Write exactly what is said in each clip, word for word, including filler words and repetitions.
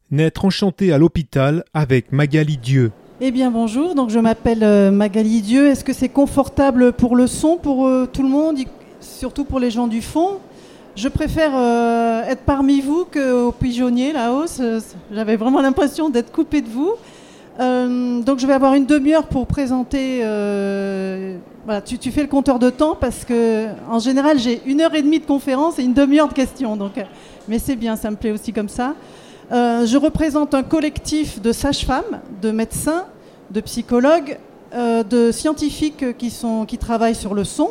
Naître enchanté à l'hôpital avec Magali Dieu. Eh bien bonjour, donc je m'appelle euh, Magali Dieu. Est-ce que c'est confortable pour le son, pour euh, tout le monde, surtout pour les gens du fond? Je préfère euh, être parmi vous qu'au pigeonnier là-haut. J'avais vraiment l'impression d'être coupée de vous. Euh, donc je vais avoir une demi-heure pour présenter. Euh, voilà, tu, tu fais le compteur de temps parce que en général j'ai une heure et demie de conférence et une demi-heure de questions. Donc, mais c'est bien, ça me plaît aussi comme ça. Euh, je représente un collectif de sages-femmes, de médecins, de psychologues, euh, de scientifiques qui, sont, qui travaillent sur le son,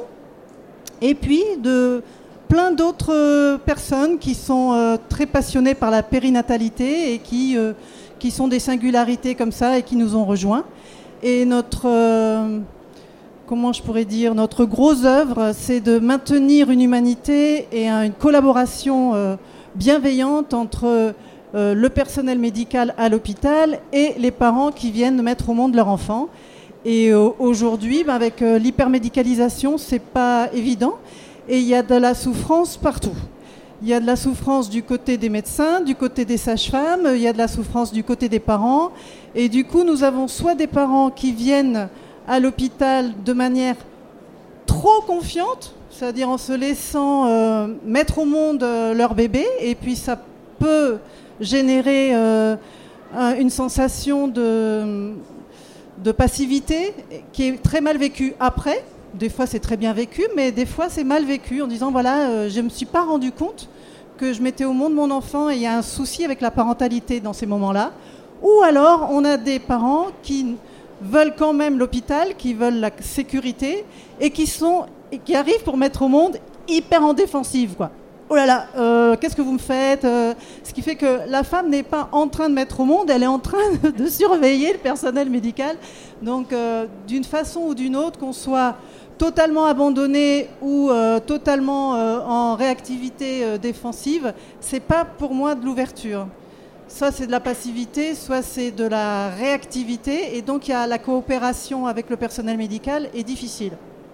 et puis de plein d'autres personnes qui sont euh, très passionnées par la périnatalité et qui, euh, qui sont des singularités comme ça et qui nous ont rejoints. Et notre, euh, comment je pourrais dire, notre grosse œuvre, c'est de maintenir une humanité et une collaboration euh, bienveillante entre Euh, le personnel médical à l'hôpital et les parents qui viennent mettre au monde leur enfant. Et euh, aujourd'hui, ben, avec euh, l'hypermédicalisation, c'est pas évident. Et il y a de la souffrance partout. Il y a de la souffrance du côté des médecins, du côté des sages-femmes, il y a de la souffrance du côté des parents. Et du coup, nous avons soit des parents qui viennent à l'hôpital de manière trop confiante, c'est-à-dire en se laissant euh, mettre au monde euh, leur bébé, et puis ça peut générer euh, une sensation de, de passivité qui est très mal vécue après. Des fois c'est très bien vécu, mais des fois c'est mal vécu en disant voilà, euh, je ne me suis pas rendu compte que je mettais au monde mon enfant et il y a un souci avec la parentalité dans ces moments-là. Ou alors on a des parents qui veulent quand même l'hôpital, qui veulent la sécurité et qui, sont, et qui arrivent pour mettre au monde hyper en défensive, quoi. Oh là là, euh, qu'est-ce que vous me faites euh, Ce qui fait que la femme n'est pas en train de mettre au monde, elle est en train de surveiller le personnel médical. Donc, euh, d'une façon ou d'une autre, qu'on soit totalement abandonné ou euh, totalement euh, en réactivité euh, défensive, c'est pas pour moi de l'ouverture. Soit c'est de la passivité, soit c'est de la réactivité. Et donc, il y a la coopération avec le personnel médical est difficile.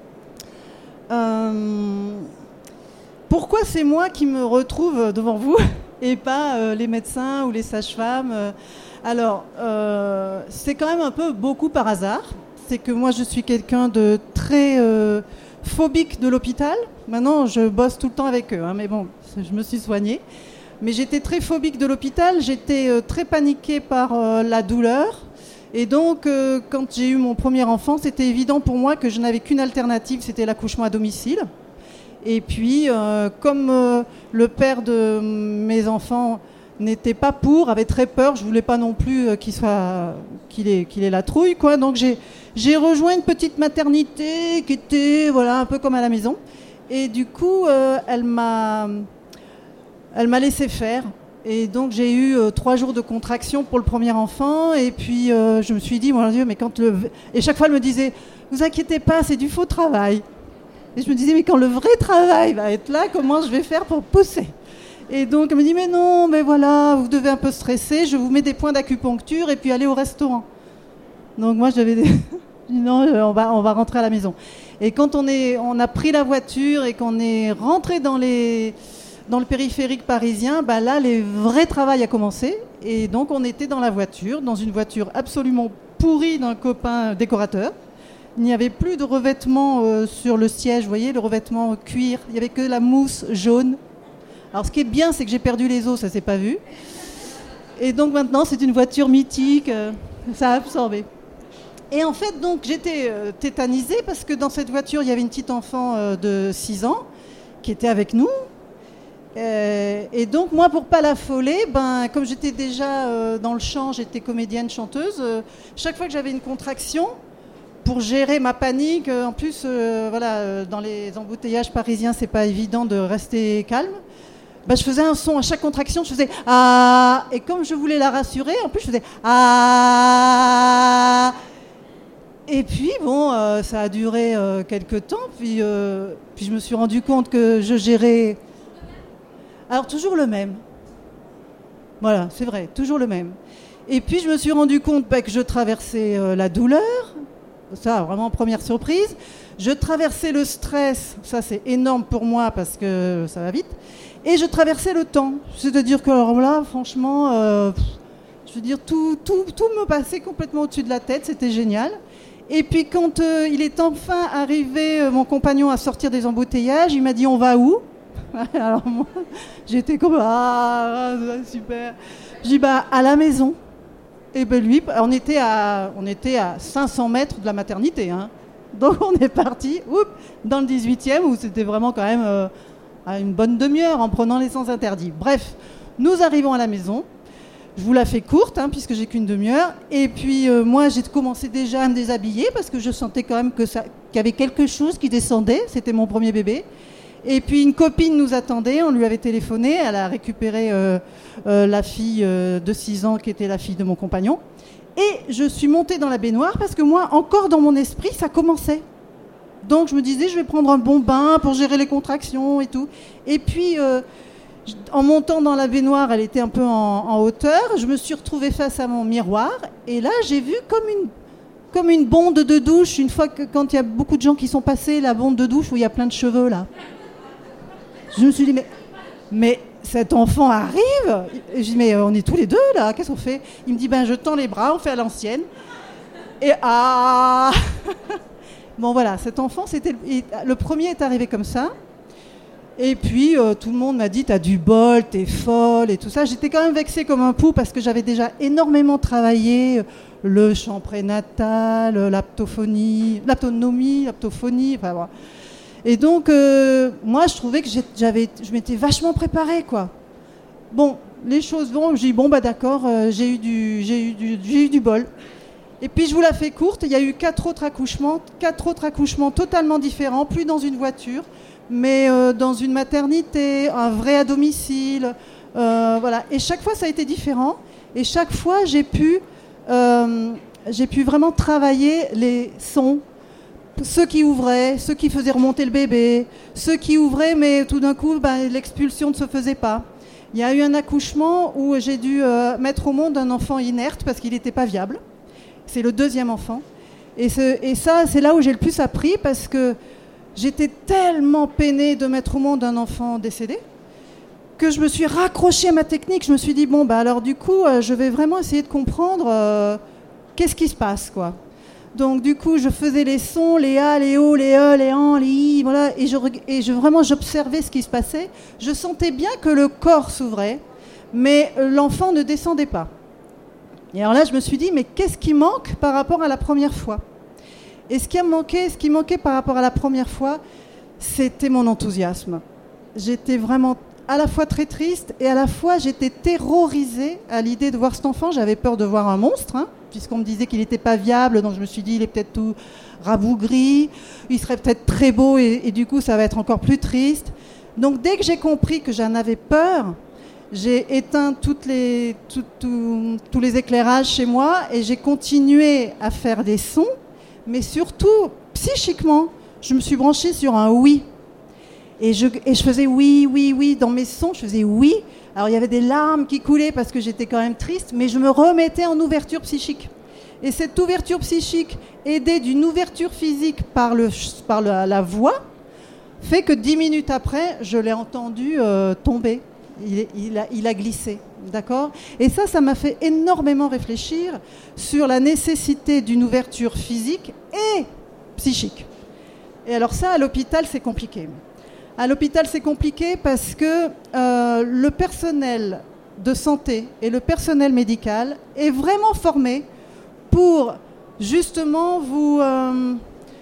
Euh... Pourquoi c'est moi qui me retrouve devant vous et pas euh, les médecins ou les sages-femmes? Alors, euh, c'est quand même un peu beaucoup par hasard. C'est que moi, je suis quelqu'un de très euh, phobique de l'hôpital. Maintenant, je bosse tout le temps avec eux, hein, mais bon, je me suis soignée. Mais j'étais très phobique de l'hôpital. J'étais euh, très paniquée par euh, la douleur. Et donc, euh, quand j'ai eu mon premier enfant, c'était évident pour moi que je n'avais qu'une alternative, c'était l'accouchement à domicile. Et puis, euh, comme euh, le père de mes enfants n'était pas pour, avait très peur, je voulais pas non plus euh, qu'il soit, qu'il ait, qu'il ait la trouille, quoi. Donc j'ai, j'ai rejoint une petite maternité qui était, voilà, un peu comme à la maison. Et du coup, euh, elle m'a, elle m'a laissé faire. Et donc j'ai eu euh, trois jours de contraction pour le premier enfant. Et puis euh, je me suis dit, mon Dieu, mais quand le, et chaque fois elle me disait, vous inquiétez pas, c'est du faux travail. Et je me disais, mais quand le vrai travail va être là, comment je vais faire pour pousser? Et donc, elle me dit, mais non, mais voilà, vous devez un peu stresser, je vous mets des points d'acupuncture et puis aller au restaurant. Donc moi, je devais dire, non, on va, on va rentrer à la maison. Et quand on, est, on a pris la voiture et qu'on est rentré dans, les, dans le périphérique parisien, bah là, le vrai travail a commencé. Et donc, on était dans la voiture, dans une voiture absolument pourrie d'un copain décorateur. Il n'y avait plus de revêtement euh, sur le siège, vous voyez, le revêtement cuir. Il n'y avait que la mousse jaune. Alors, ce qui est bien, c'est que j'ai perdu les os, ça ne s'est pas vu. Et donc, maintenant, c'est une voiture mythique. Euh, ça a absorbé. Et en fait, donc, j'étais euh, tétanisée parce que dans cette voiture, il y avait une petite enfant euh, de six ans qui était avec nous. Euh, et donc, moi, pour ne pas l'affoler, ben, comme j'étais déjà euh, dans le chant, j'étais comédienne, chanteuse, euh, chaque fois que j'avais une contraction, pour gérer ma panique, en plus, euh, voilà, euh, dans les embouteillages parisiens, c'est pas évident de rester calme. Bah, je faisais un son à chaque contraction, je faisais ah, et comme je voulais la rassurer, en plus je faisais ah. Et puis bon, euh, ça a duré euh, quelques temps, puis euh, puis je me suis rendu compte que je gérais. Alors toujours le même. Voilà, c'est vrai, toujours le même. Et puis je me suis rendu compte bah, que je traversais euh, la douleur. Ça, vraiment première surprise. Je traversais le stress, ça c'est énorme pour moi parce que ça va vite. Et je traversais le temps. C'est-à-dire que alors là, franchement, euh, Je veux dire, tout, tout, tout me passait complètement au-dessus de la tête, c'était génial. Et puis quand euh, il est enfin arrivé, euh, mon compagnon, à sortir des embouteillages, il m'a dit « On va où ?» Alors moi, j'étais comme « Ah, super !» Je dis « Bah, à la maison. » Et ben lui, on était à, on était à cinq cents mètres de la maternité, hein. Donc on est parti oups, dans le dix-huitième, où c'était vraiment quand même euh, à une bonne demi-heure en prenant les sens interdits. Bref, nous arrivons à la maison. Je vous la fais courte, hein, puisque j'ai qu'une demi-heure. Et puis euh, moi, j'ai commencé déjà à me déshabiller parce que je sentais quand même que ça, qu'il y avait quelque chose qui descendait. C'était mon premier bébé. Et puis une copine nous attendait, on lui avait téléphoné, elle a récupéré euh, euh, la fille euh, de six ans qui était la fille de mon compagnon. Et je suis montée dans la baignoire parce que moi, encore dans mon esprit, ça commençait. Donc je me disais, je vais prendre un bon bain pour gérer les contractions et tout. Et puis, euh, en montant dans la baignoire, elle était un peu en, en hauteur, je me suis retrouvée face à mon miroir. Et là, j'ai vu comme une, comme une bonde de douche, une fois que, quand il y a beaucoup de gens qui sont passés, la bonde de douche où il y a plein de cheveux, là. Je me suis dit, mais, mais cet enfant arrive. Et je dis, mais on est tous les deux là, qu'est-ce qu'on fait? Il me dit, ben je tends les bras, on fait à l'ancienne. Et ah bon voilà, cet enfant, c'était le premier est arrivé comme ça. Et puis euh, tout le monde m'a dit, t'as du bol, t'es folle et tout ça. J'étais quand même vexée comme un pou parce que j'avais déjà énormément travaillé le chant prénatal, l'aptophonie, l'aptonomie, l'aptophonie, enfin voilà. Et donc, euh, moi, je trouvais que j'avais, je m'étais vachement préparée, quoi. Bon, les choses vont, j'ai dit, bon, bah d'accord, euh, j'ai eu du, j'ai eu du, j'ai eu du bol. Et puis, je vous la fais courte, il y a eu quatre autres accouchements, quatre autres accouchements totalement différents, plus dans une voiture, mais euh, dans une maternité, un vrai à domicile, euh, voilà. Et chaque fois, ça a été différent. Et chaque fois, j'ai pu, euh, j'ai pu vraiment travailler les sons, ceux qui ouvraient, ceux qui faisaient remonter le bébé, ceux qui ouvraient, mais tout d'un coup, ben, l'expulsion ne se faisait pas. Il y a eu un accouchement où j'ai dû euh, mettre au monde un enfant inerte parce qu'il n'était pas viable. C'est le deuxième enfant. Et, ce, et ça, c'est là où j'ai le plus appris parce que j'étais tellement peinée de mettre au monde un enfant décédé que je me suis raccrochée à ma technique. Je me suis dit, bon, bah, alors du coup, euh, je vais vraiment essayer de comprendre euh, qu'est-ce qui se passe, quoi. Donc du coup, je faisais les sons, les A, les O, les E, les AN, les I, voilà, et, je, et je, vraiment j'observais ce qui se passait. Je sentais bien que le corps s'ouvrait, mais l'enfant ne descendait pas. Et alors là, je me suis dit, mais qu'est-ce qui manque par rapport à la première fois? Et ce qui a manqué, ce qui manquait par rapport à la première fois, c'était mon enthousiasme. J'étais vraiment à la fois très triste et à la fois j'étais terrorisée à l'idée de voir cet enfant. J'avais peur de voir un monstre, hein, puisqu'on me disait qu'il n'était pas viable, donc je me suis dit il est peut-être tout rabougri, il serait peut-être très beau et, et du coup ça va être encore plus triste. Donc dès que j'ai compris que j'en avais peur, j'ai éteint toutes les, tout, tout, tous les éclairages chez moi et j'ai continué à faire des sons, mais surtout psychiquement, je me suis branchée sur un oui. Et je, et je faisais oui, oui, oui, dans mes sons, je faisais oui. Alors il y avait des larmes qui coulaient parce que j'étais quand même triste, mais je me remettais en ouverture psychique. Et cette ouverture psychique, aidée d'une ouverture physique par, le, par la, la voix, fait que dix minutes après, je l'ai entendu euh, tomber. Il, il, a, il a glissé, d'accord ? Et ça, ça m'a fait énormément réfléchir sur la nécessité d'une ouverture physique et psychique. Et alors ça, à l'hôpital, c'est compliqué. À l'hôpital, c'est compliqué parce que euh, le personnel de santé et le personnel médical est vraiment formé pour justement vous euh,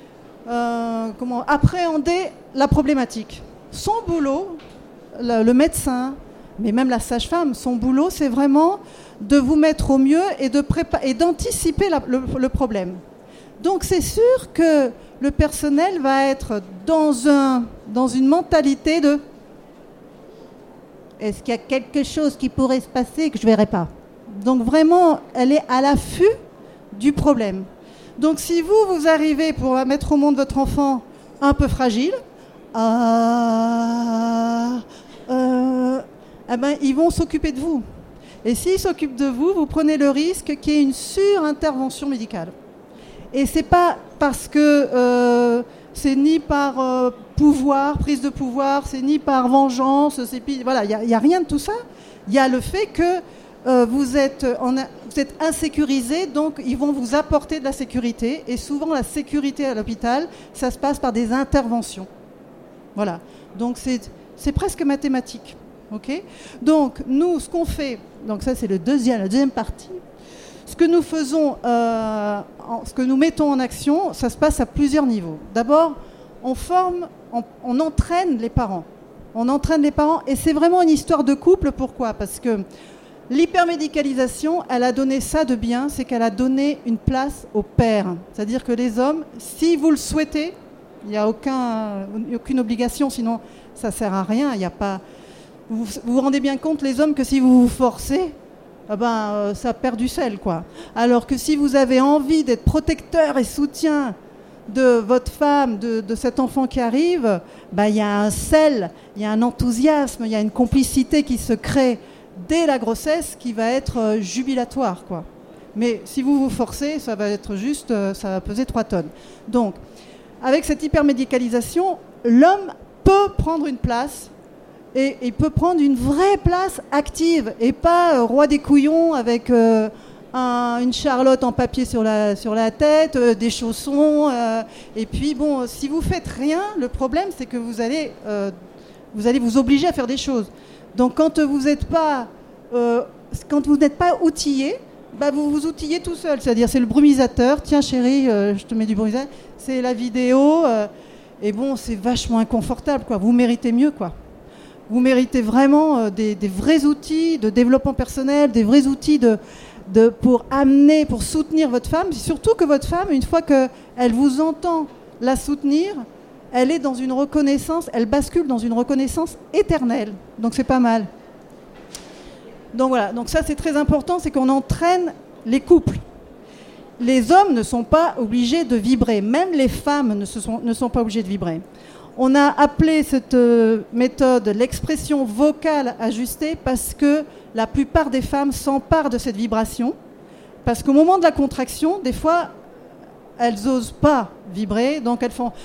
euh, comment, appréhender la problématique. Son boulot, le, le médecin, mais même la sage-femme, son boulot, c'est vraiment de vous mettre au mieux et, de prépa- et d'anticiper la, le, le problème. Donc c'est sûr que le personnel va être dans, un, dans une mentalité de « est-ce qu'il y a quelque chose qui pourrait se passer que je ne verrai pas ?» Donc vraiment, elle est à l'affût du problème. Donc si vous, vous arrivez pour mettre au monde votre enfant un peu fragile, ah, euh, eh ben, ils vont s'occuper de vous. Et s'ils s'occupent de vous, vous prenez le risque qu'il y ait une surintervention médicale. Et c'est pas parce que euh, c'est ni par euh, pouvoir, prise de pouvoir, c'est ni par vengeance, c'est voilà, il y, y a rien de tout ça. Il y a le fait que euh, vous, êtes en, vous êtes insécurisé, donc ils vont vous apporter de la sécurité. Et souvent, la sécurité à l'hôpital, ça se passe par des interventions. Voilà. Donc, c'est, c'est presque mathématique. Okay, donc, nous, ce qu'on fait, donc ça, c'est le deuxième, la deuxième partie. Ce que nous faisons, euh, en, ce que nous mettons en action, ça se passe à plusieurs niveaux. D'abord, on forme, on, on entraîne les parents. On entraîne les parents, et c'est vraiment une histoire de couple. Pourquoi ? Parce que l'hypermédicalisation, elle a donné ça de bien, c'est qu'elle a donné une place au père. C'est-à-dire que les hommes, si vous le souhaitez, il n'y a aucun, aucune obligation, sinon ça ne sert à rien. Il n'y a pas... Vous, vous vous rendez bien compte, les hommes, que si vous vous forcez, eh ben, euh, ça perd du sel, quoi. Alors que si vous avez envie d'être protecteur et soutien de votre femme, de, de cet enfant qui arrive, ben, y a un sel, il y a un enthousiasme, il y a une complicité qui se crée dès la grossesse qui va être euh, jubilatoire, quoi. Mais si vous vous forcez, ça va être juste, euh, ça va peser trois tonnes. Donc, avec cette hypermédicalisation, l'homme peut prendre une place. Et il peut prendre une vraie place active et pas euh, roi des couillons avec euh, un, une charlotte en papier sur la, sur la tête, euh, des chaussons. Euh, et puis, bon, si vous faites rien, le problème, c'est que vous allez, euh, vous allez vous obliger à faire des choses. Donc, quand vous n'êtes pas, euh, quand vous n'êtes pas outillé, bah, vous vous outillez tout seul. C'est-à-dire, c'est le brumisateur. Tiens, chérie, euh, je te mets du brumisateur. C'est la vidéo. Euh, et bon, c'est vachement inconfortable, quoi. Vous méritez mieux, quoi. Vous méritez vraiment euh, des, des vrais outils de développement personnel, des vrais outils de, de, pour amener, pour soutenir votre femme. Surtout que votre femme, une fois qu'elle vous entend la soutenir, elle est dans une reconnaissance, elle bascule dans une reconnaissance éternelle. Donc c'est pas mal. Donc voilà, donc ça c'est très important, c'est qu'on entraîne les couples. Les hommes ne sont pas obligés de vibrer, même les femmes ne, se sont, ne sont pas obligées de vibrer. On a appelé cette méthode l'expression vocale ajustée parce que la plupart des femmes s'emparent de cette vibration. Parce qu'au moment de la contraction, des fois, elles n'osent pas vibrer, donc elles font...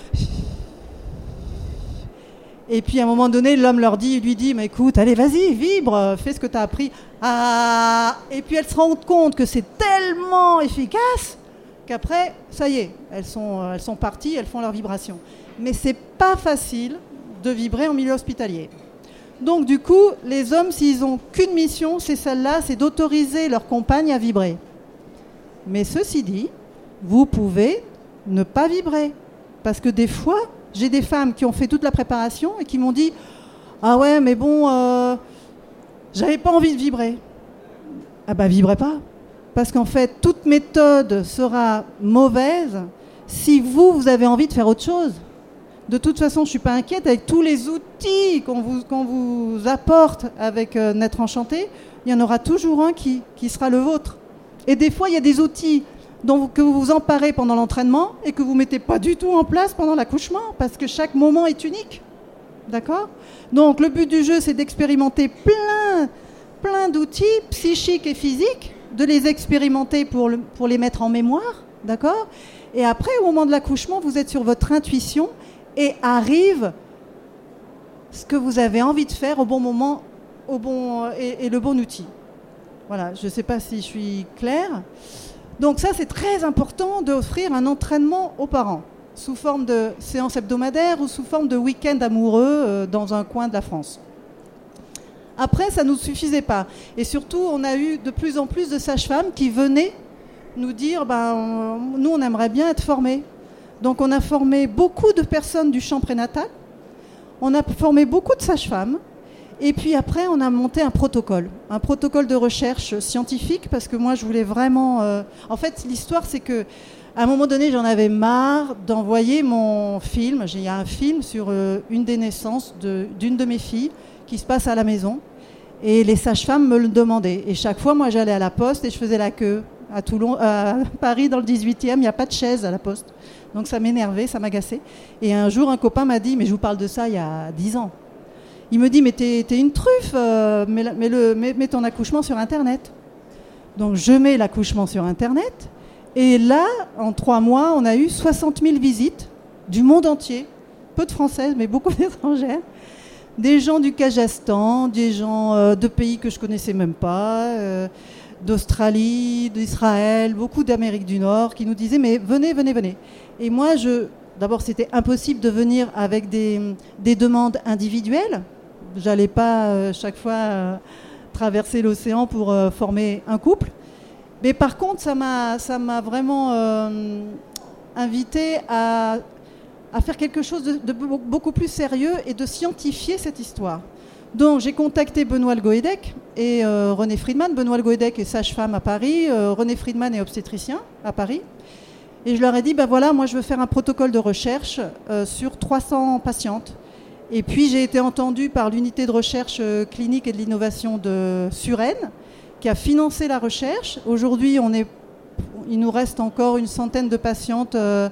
Et puis à un moment donné, l'homme leur dit, lui dit, mais écoute, allez, vas-y, vibre, fais ce que tu as appris. Ah, et puis elles se rendent compte que c'est tellement efficace qu'après, ça y est, elles sont, elles sont parties, elles font leur vibration. Mais c'est pas facile de vibrer en milieu hospitalier. Donc du coup, les hommes, s'ils n'ont qu'une mission, c'est celle-là, c'est d'autoriser leur compagne à vibrer. Mais ceci dit, vous pouvez ne pas vibrer. Parce que des fois, j'ai des femmes qui ont fait toute la préparation et qui m'ont dit « Ah ouais, mais bon, euh, j'avais pas envie de vibrer. » Ah bah, vibrez pas. Parce qu'en fait, toute méthode sera mauvaise si vous, vous avez envie de faire autre chose. De toute façon, je ne suis pas inquiète. Avec tous les outils qu'on vous, qu'on vous apporte avec euh, Naître Enchanté, il y en aura toujours un qui, qui sera le vôtre. Et des fois, il y a des outils dont vous, que vous vous emparez pendant l'entraînement et que vous ne mettez pas du tout en place pendant l'accouchement, parce que chaque moment est unique. D'accord ? Donc, le but du jeu, c'est d'expérimenter plein, plein d'outils psychiques et physiques, de les expérimenter pour, le, pour les mettre en mémoire. D'accord ? Et après, au moment de l'accouchement, vous êtes sur votre intuition et arrive ce que vous avez envie de faire au bon moment au bon, et, et le bon outil. Voilà, je ne sais pas si je suis claire. Donc ça, c'est très important d'offrir un entraînement aux parents, sous forme de séance hebdomadaire ou sous forme de week-end amoureux euh, dans un coin de la France. Après, ça ne nous suffisait pas. Et surtout, on a eu de plus en plus de sages-femmes qui venaient nous dire ben, on, nous, on aimerait bien être formés. Donc on a formé beaucoup de personnes du champ prénatal, on a formé beaucoup de sages-femmes, et puis après on a monté un protocole, un protocole de recherche scientifique, parce que moi je voulais vraiment... Euh... En fait, l'histoire c'est que à un moment donné, j'en avais marre d'envoyer mon film. Il y a un film sur euh, une des naissances de, d'une de mes filles qui se passe à la maison, et les sages-femmes me le demandaient. Et chaque fois, moi j'allais à la poste et je faisais la queue. À Toulon, à Paris, dans le dix-huitième, il n'y a pas de chaise à la poste. Donc ça m'énervait, ça m'agaçait. Et un jour, un copain m'a dit, mais je vous parle de ça il y a dix ans. Il me dit, mais t'es, t'es une truffe, euh, mets, mets, le, mets, mets ton accouchement sur Internet. Donc je mets l'accouchement sur Internet. Et là, en trois mois, on a eu soixante mille visites du monde entier. Peu de Françaises, mais beaucoup d'étrangères. des gens du Kazakhstan, des gens euh, de pays que je connaissais même pas, euh, d'Australie, d'Israël, beaucoup d'Amérique du Nord, qui nous disaient mais venez, venez, venez. Et moi, je, d'abord, c'était impossible de venir avec des, des demandes individuelles. J'allais pas euh, chaque fois euh, traverser l'océan pour euh, former un couple. Mais par contre, ça m'a, ça m'a vraiment euh, invité à, à faire quelque chose de, de beaucoup plus sérieux et de scientifier cette histoire. Donc j'ai contacté Benoît Le Goédec et euh, René Friedman. Benoît Le Goédec est sage-femme à Paris, euh, René Friedman est obstétricien à Paris. Et je leur ai dit, ben voilà, moi je veux faire un protocole de recherche euh, sur trois cents patientes. Et puis j'ai été entendue par l'unité de recherche euh, clinique et de l'innovation de Suresnes, qui a financé la recherche. Aujourd'hui, on est, il nous reste encore une centaine de patientes euh,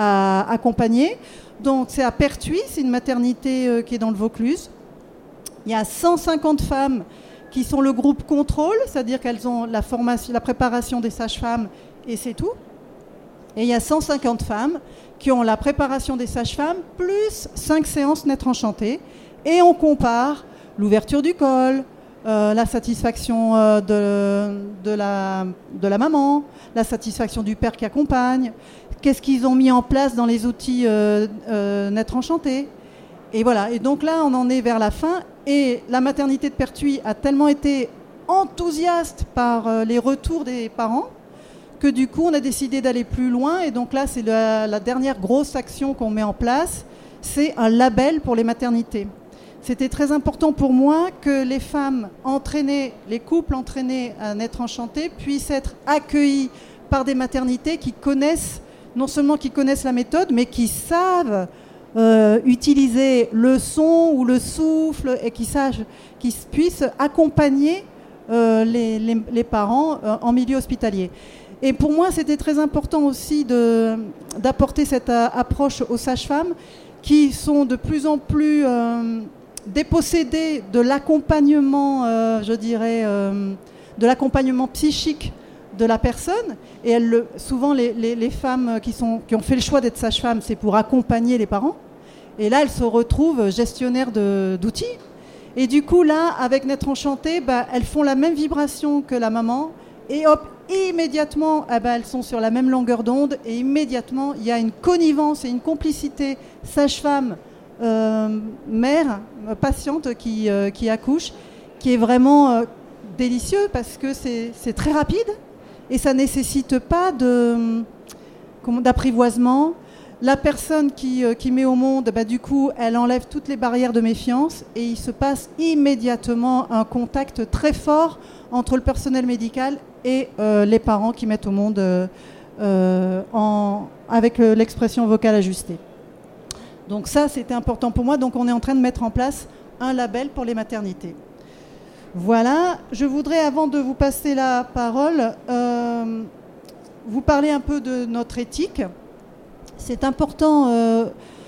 à accompagner. Donc c'est à Pertuis, c'est une maternité euh, qui est dans le Vaucluse. Il y a cent cinquante femmes qui sont le groupe contrôle, c'est-à-dire qu'elles ont la formation, la préparation des sages-femmes et c'est tout. Et il y a cent cinquante femmes qui ont la préparation des sages-femmes plus cinq séances Naître Enchanté. Et on compare l'ouverture du col, euh, la satisfaction euh, de, de, la, de la maman, la satisfaction du père qui accompagne, qu'est-ce qu'ils ont mis en place dans les outils euh, euh, Naître Enchanté. Et voilà, et donc là, on en est vers la fin. Et la maternité de Pertuis a tellement été enthousiaste par euh, les retours des parents que du coup, on a décidé d'aller plus loin. Et donc là, c'est la, la dernière grosse action qu'on met en place. C'est un label pour les maternités. C'était très important pour moi que les femmes entraînées, les couples entraînés à Naître Enchanté puissent être accueillis par des maternités qui connaissent, non seulement qui connaissent la méthode, mais qui savent Euh, utiliser le son ou le souffle et qui sachent, qui puissent accompagner euh, les, les, les parents euh, en milieu hospitalier. Et pour moi, c'était très important aussi de, d'apporter cette euh, approche aux sages-femmes qui sont de plus en plus euh, dépossédées de l'accompagnement, euh, je dirais, euh, de l'accompagnement psychique de la personne. Et elle, le, souvent, les, les, les femmes qui, sont, qui ont fait le choix d'être sage-femme, c'est pour accompagner les parents. Et là, elles se retrouvent gestionnaires de, d'outils. Et du coup, là, avec Naître Enchanté, bah, elles font la même vibration que la maman. Et hop, immédiatement, eh ben, elles sont sur la même longueur d'onde. Et immédiatement, il y a une connivence et une complicité sage-femme, euh, mère, patiente qui, euh, qui accouche, qui est vraiment euh, délicieux parce que c'est, c'est très rapide. Et ça ne nécessite pas de, d'apprivoisement. La personne qui, euh, qui met au monde, bah, du coup, elle enlève toutes les barrières de méfiance et il se passe immédiatement un contact très fort entre le personnel médical et euh, les parents qui mettent au monde euh, euh, en, avec euh, l'expression vocale ajustée. Donc ça, c'était important pour moi. Donc on est en train de mettre en place un label pour les maternités. Voilà, je voudrais, avant de vous passer la parole, euh, vous parler un peu de notre éthique. C'est important. Euh,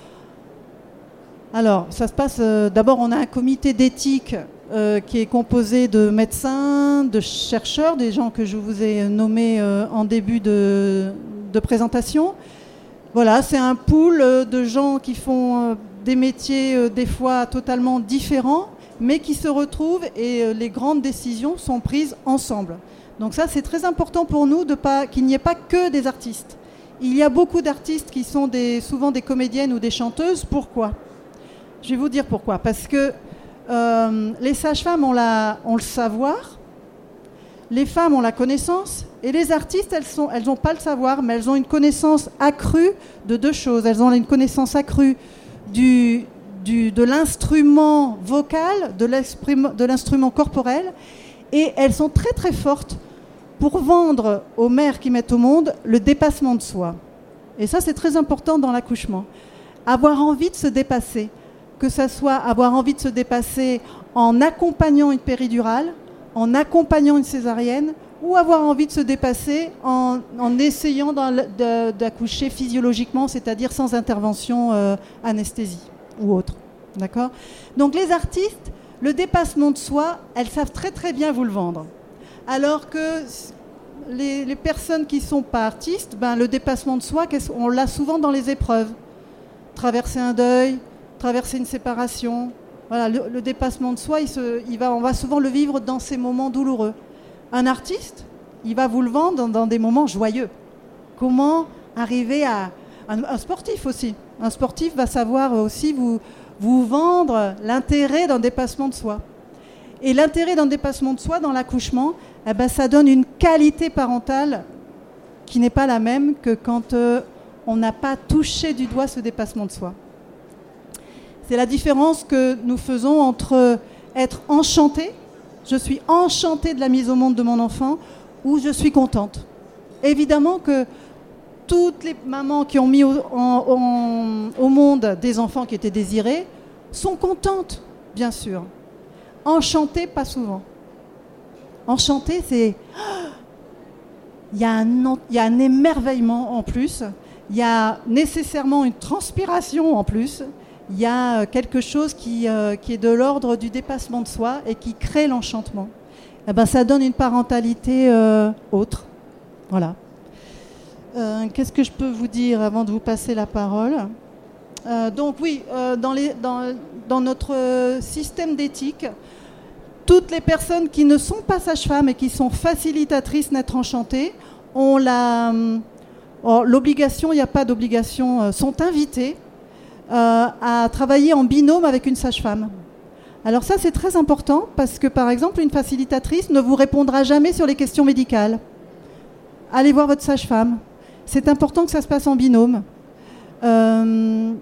alors, ça se passe, euh, d'abord, on a un comité d'éthique euh, qui est composé de médecins, de chercheurs, des gens que je vous ai nommés euh, en début de, de présentation. Voilà, c'est un pool de gens qui font euh, des métiers, euh, des fois, totalement différents, mais qui se retrouvent et les grandes décisions sont prises ensemble. Donc ça, c'est très important pour nous de pas, qu'il n'y ait pas que des artistes. Il y a beaucoup d'artistes qui sont des, souvent des comédiennes ou des chanteuses. Pourquoi ? Je vais vous dire pourquoi. Parce que euh, les sages-femmes ont, la, ont le savoir, les femmes ont la connaissance, et les artistes, elles sont, elles n'ont pas le savoir, mais elles ont une connaissance accrue de deux choses. Elles ont une connaissance accrue du... Du, de l'instrument vocal, de, de l'instrument corporel, et elles sont très très fortes pour vendre aux mères qui mettent au monde le dépassement de soi. Et ça, c'est très important dans l'accouchement. Avoir envie de se dépasser, que ça soit avoir envie de se dépasser en accompagnant une péridurale, en accompagnant une césarienne, ou avoir envie de se dépasser en, en essayant de, d'accoucher physiologiquement, c'est-à-dire sans intervention euh, anesthésie ou autre. D'accord ? Donc les artistes, le dépassement de soi, elles savent très très bien vous le vendre. Alors que les, les personnes qui ne sont pas artistes, ben, le dépassement de soi, on l'a souvent dans les épreuves. Traverser un deuil, traverser une séparation, Voilà, le, le dépassement de soi, il se, il va, on va souvent le vivre dans ces moments douloureux. Un artiste, il va vous le vendre dans, dans des moments joyeux. Comment arriver à... Un, un sportif aussi. Un sportif va savoir aussi vous, vous vendre l'intérêt d'un dépassement de soi. Et l'intérêt d'un dépassement de soi dans l'accouchement, eh ben, ça donne une qualité parentale qui n'est pas la même que quand euh, on n'a pas touché du doigt ce dépassement de soi. C'est la différence que nous faisons entre être enchanté, je suis enchantée de la mise au monde de mon enfant, ou je suis contente. Évidemment que toutes les mamans qui ont mis au, en, en, au monde des enfants qui étaient désirés sont contentes, bien sûr. Enchantée, pas souvent. Enchantée, c'est... Il y a un, il y a un émerveillement en plus, il y a nécessairement une transpiration en plus, il y a quelque chose qui, euh, qui est de l'ordre du dépassement de soi et qui crée l'enchantement. Eh ben, ça donne une parentalité euh, autre. Voilà. Euh, qu'est-ce que je peux vous dire avant de vous passer la parole ? euh, Donc oui, euh, dans, les, dans, dans notre système d'éthique, toutes les personnes qui ne sont pas sages-femmes et qui sont facilitatrices naître enchantées ont la, oh, l'obligation, il n'y a pas d'obligation, euh, sont invitées euh, à travailler en binôme avec une sage-femme. Alors ça, c'est très important parce que, par exemple, une facilitatrice ne vous répondra jamais sur les questions médicales. Allez voir votre sage-femme. C'est important que ça se passe en binôme. Euh,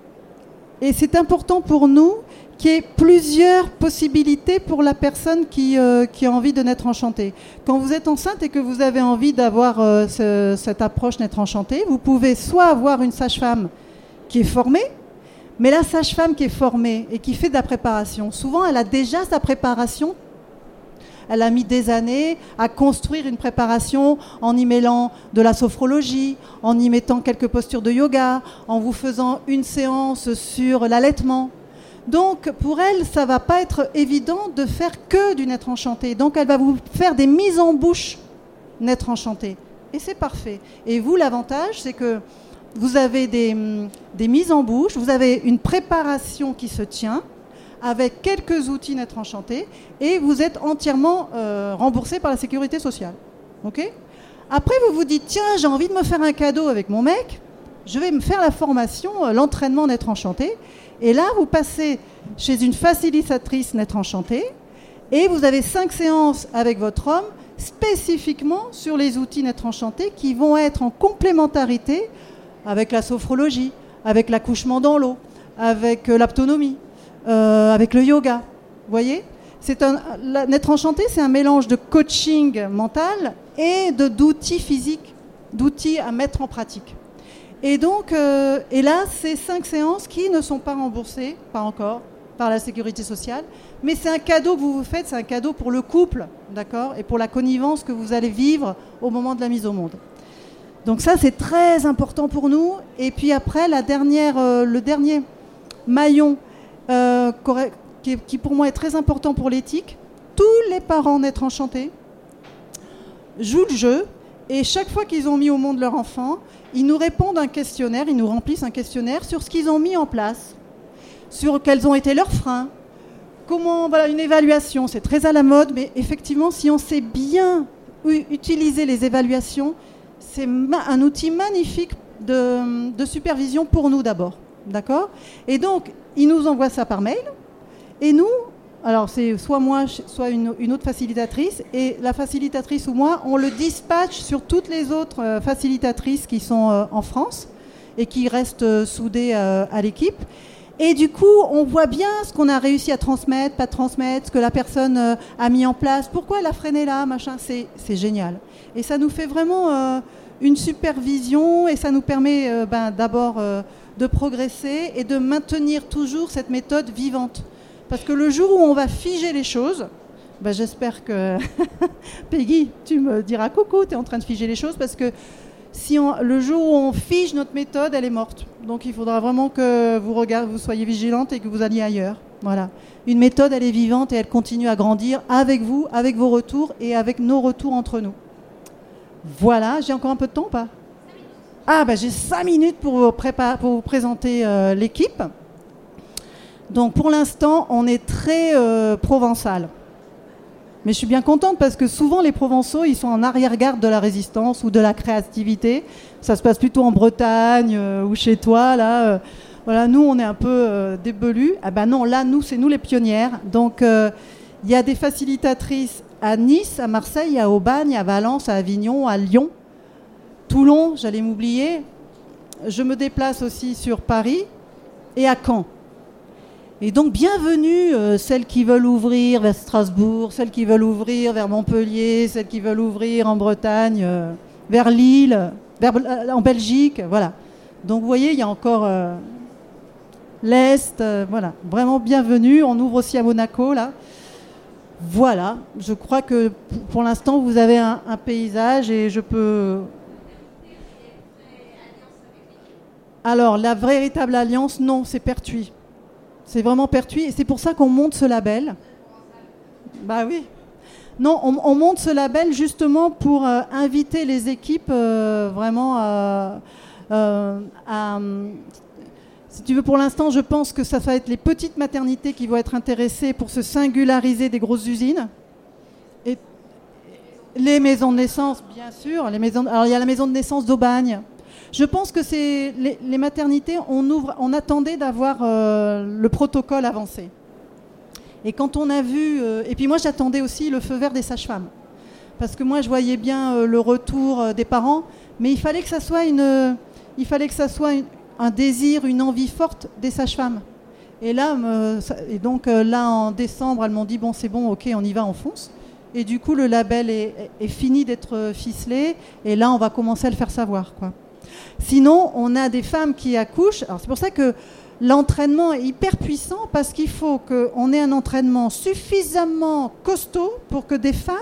et c'est important pour nous qu'il y ait plusieurs possibilités pour la personne qui, euh, qui a envie de naître enchantée. Quand vous êtes enceinte et que vous avez envie d'avoir euh, ce, cette approche naître enchantée, vous pouvez soit avoir une sage-femme qui est formée, mais la sage-femme qui est formée et qui fait de la préparation, souvent elle a déjà sa préparation. Elle a mis des années à construire une préparation en y mêlant de la sophrologie, en y mettant quelques postures de yoga, en vous faisant une séance sur l'allaitement. Donc, pour elle, ça ne va pas être évident de faire que du naître enchanté. Donc, elle va vous faire des mises en bouche naître enchanté. Et c'est parfait. Et vous, l'avantage, c'est que vous avez des, des mises en bouche, vous avez une préparation qui se tient, avec quelques outils naître enchanté, et vous êtes entièrement euh, remboursé par la sécurité sociale. Okay ? Après, vous vous dites, tiens, j'ai envie de me faire un cadeau avec mon mec, je vais me faire la formation, euh, l'entraînement naître enchanté, et là, vous passez chez une facilitatrice naître enchanté, et vous avez cinq séances avec votre homme, spécifiquement sur les outils naître enchanté, qui vont être en complémentarité avec la sophrologie, avec l'accouchement dans l'eau, avec euh, l'aptonomie, Euh, avec le yoga, vous voyez, c'est un, la, naître enchanté, c'est un mélange de coaching mental et de, d'outils physiques, d'outils à mettre en pratique. Et donc, euh, et là, c'est cinq séances qui ne sont pas remboursées, pas encore, par la sécurité sociale, mais c'est un cadeau que vous vous faites, c'est un cadeau pour le couple, d'accord, et pour la connivence que vous allez vivre au moment de la mise au monde. Donc ça, c'est très important pour nous. Et puis après, la dernière, euh, le dernier maillon Euh, qui, qui pour moi est très important pour l'éthique, tous les parents naître enchantés jouent le jeu et chaque fois qu'ils ont mis au monde leur enfant, ils nous répondent un questionnaire, ils nous remplissent un questionnaire sur ce qu'ils ont mis en place, sur quels ont été leurs freins, comment, voilà, une évaluation, c'est très à la mode, mais effectivement, si on sait bien utiliser les évaluations, c'est ma- un outil magnifique de, de supervision pour nous d'abord. D'accord ? Et donc, ils nous envoient ça par mail. Et nous, alors c'est soit moi, soit une, une autre facilitatrice. Et la facilitatrice ou moi, on le dispatche sur toutes les autres euh, facilitatrices qui sont euh, en France et qui restent euh, soudées euh, à l'équipe. Et du coup, on voit bien ce qu'on a réussi à transmettre, pas transmettre, ce que la personne euh, a mis en place. Pourquoi elle a freiné là, machin. C'est, c'est génial. Et ça nous fait vraiment euh, une supervision et ça nous permet euh, ben, d'abord... Euh, de progresser et de maintenir toujours cette méthode vivante. Parce que le jour où on va figer les choses, ben j'espère que Peggy, tu me diras coucou, tu es en train de figer les choses, parce que si on, le jour où on fige notre méthode, elle est morte. Donc il faudra vraiment que vous, regardez, vous soyez vigilante et que vous alliez ailleurs. Voilà. Une méthode, elle est vivante et elle continue à grandir avec vous, avec vos retours et avec nos retours entre nous. Voilà, j'ai encore un peu de temps ou pas ? Ah, ben j'ai cinq minutes pour vous, prépa- pour vous présenter euh, l'équipe. Donc pour l'instant, on est très euh, provençal. Mais je suis bien contente parce que souvent les Provençaux, ils sont en arrière-garde de la résistance ou de la créativité. Ça se passe plutôt en Bretagne euh, ou chez toi, là. Euh, voilà, nous, on est un peu euh, débelus. Ah ben non, là, nous, c'est nous les pionnières. Donc, il euh, y a des facilitatrices à Nice, à Marseille, à Aubagne, à Valence, à Avignon, à Lyon, Toulon, j'allais m'oublier. Je me déplace aussi sur Paris et à Caen. Et donc, bienvenue euh, celles qui veulent ouvrir vers Strasbourg, celles qui veulent ouvrir vers Montpellier, celles qui veulent ouvrir en Bretagne, euh, vers Lille, vers, euh, en Belgique, voilà. Donc, vous voyez, il y a encore euh, l'Est, euh, voilà. Vraiment bienvenue. On ouvre aussi à Monaco, là. Voilà. Je crois que pour l'instant, vous avez un, un paysage et je peux... Alors, la véritable alliance, non, c'est Pertuis. C'est vraiment Pertuis et c'est pour ça qu'on monte ce label. Bah oui. Non, on, on monte ce label justement pour euh, inviter les équipes euh, vraiment à, euh, à... Si tu veux, pour l'instant, je pense que ça va être les petites maternités qui vont être intéressées pour se singulariser des grosses usines. Et les maisons de naissance, bien sûr. Les maisons... Alors, il y a la maison de naissance d'Aubagne. Je pense que c'est les, les maternités, on, ouvre, on attendait d'avoir euh, le protocole avancé. Et quand on a vu... Euh, et puis moi, j'attendais aussi le feu vert des sages-femmes. Parce que moi, je voyais bien euh, le retour euh, des parents, mais il fallait que ça soit, une, il fallait que ça soit une, un désir, une envie forte des sages-femmes. Et là, me, ça, et donc, euh, là, en décembre, elles m'ont dit, bon, c'est bon, ok, on y va, on fonce. Et du coup, le label est, est, est fini d'être ficelé. Et là, on va commencer à le faire savoir, quoi. Sinon, on a des femmes qui accouchent. Alors, c'est pour ça que l'entraînement est hyper puissant, parce qu'il faut qu'on ait un entraînement suffisamment costaud pour que des femmes,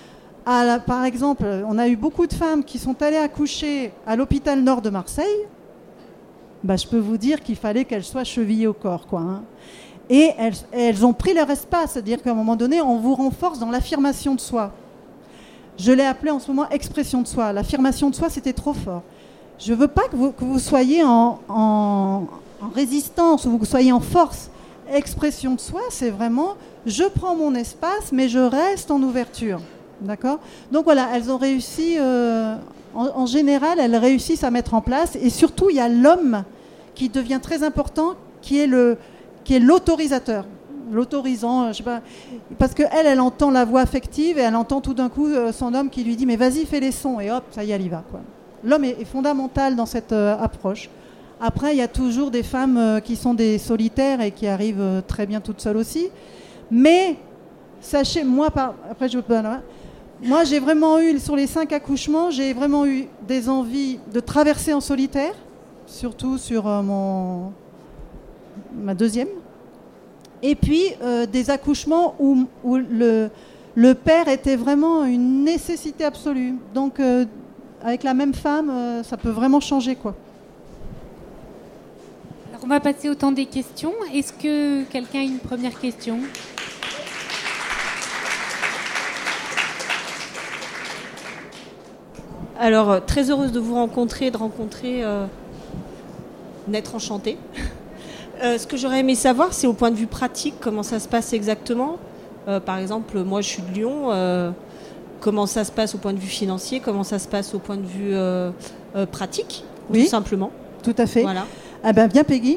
à la, par exemple, on a eu beaucoup de femmes qui sont allées accoucher à l'hôpital Nord de Marseille. Bah, je peux vous dire qu'il fallait qu'elles soient chevillées au corps, quoi, hein. Et elles, elles ont pris leur espace, c'est-à-dire qu'à un moment donné, on vous renforce dans l'affirmation de soi. Je l'ai appelé en ce moment expression de soi. L'affirmation de soi, c'était trop fort. Je ne veux pas que vous, que vous soyez en, en, en résistance ou que vous soyez en force. Expression de soi, c'est vraiment je prends mon espace, mais je reste en ouverture. D'accord ? Donc voilà, elles ont réussi, euh, en, en général, elles réussissent à mettre en place. Et surtout, il y a l'homme qui devient très important, qui est, le, qui est l'autorisateur. L'autorisant, je sais pas, parce qu'elle, elle entend la voix affective et elle entend tout d'un coup euh, son homme qui lui dit « mais vas-y, fais les sons » et hop, ça y est, elle y va, quoi. L'homme est fondamental dans cette euh, approche. Après, il y a toujours des femmes euh, qui sont des solitaires et qui arrivent euh, très bien toutes seules aussi. Mais, sachez, moi, par... après je peux... moi j'ai vraiment eu, sur les cinq accouchements, j'ai vraiment eu des envies de traverser en solitaire, surtout sur euh, mon... ma deuxième. Et puis, euh, des accouchements où, où le, le père était vraiment une nécessité absolue. Donc, euh, avec la même femme, euh, ça peut vraiment changer, quoi. Alors, on va passer au temps des questions. Est-ce que quelqu'un a une première question ? Alors, très heureuse de vous rencontrer, de rencontrer euh, Naître Enchanté. euh, ce que j'aurais aimé savoir, c'est au point de vue pratique, comment ça se passe exactement. Euh, par exemple, moi, je suis de Lyon. Euh, Comment ça se passe au point de vue financier, comment ça se passe au point de vue euh, euh, pratique, oui, tout simplement. Tout à fait. Voilà. Ah ben, viens Peggy.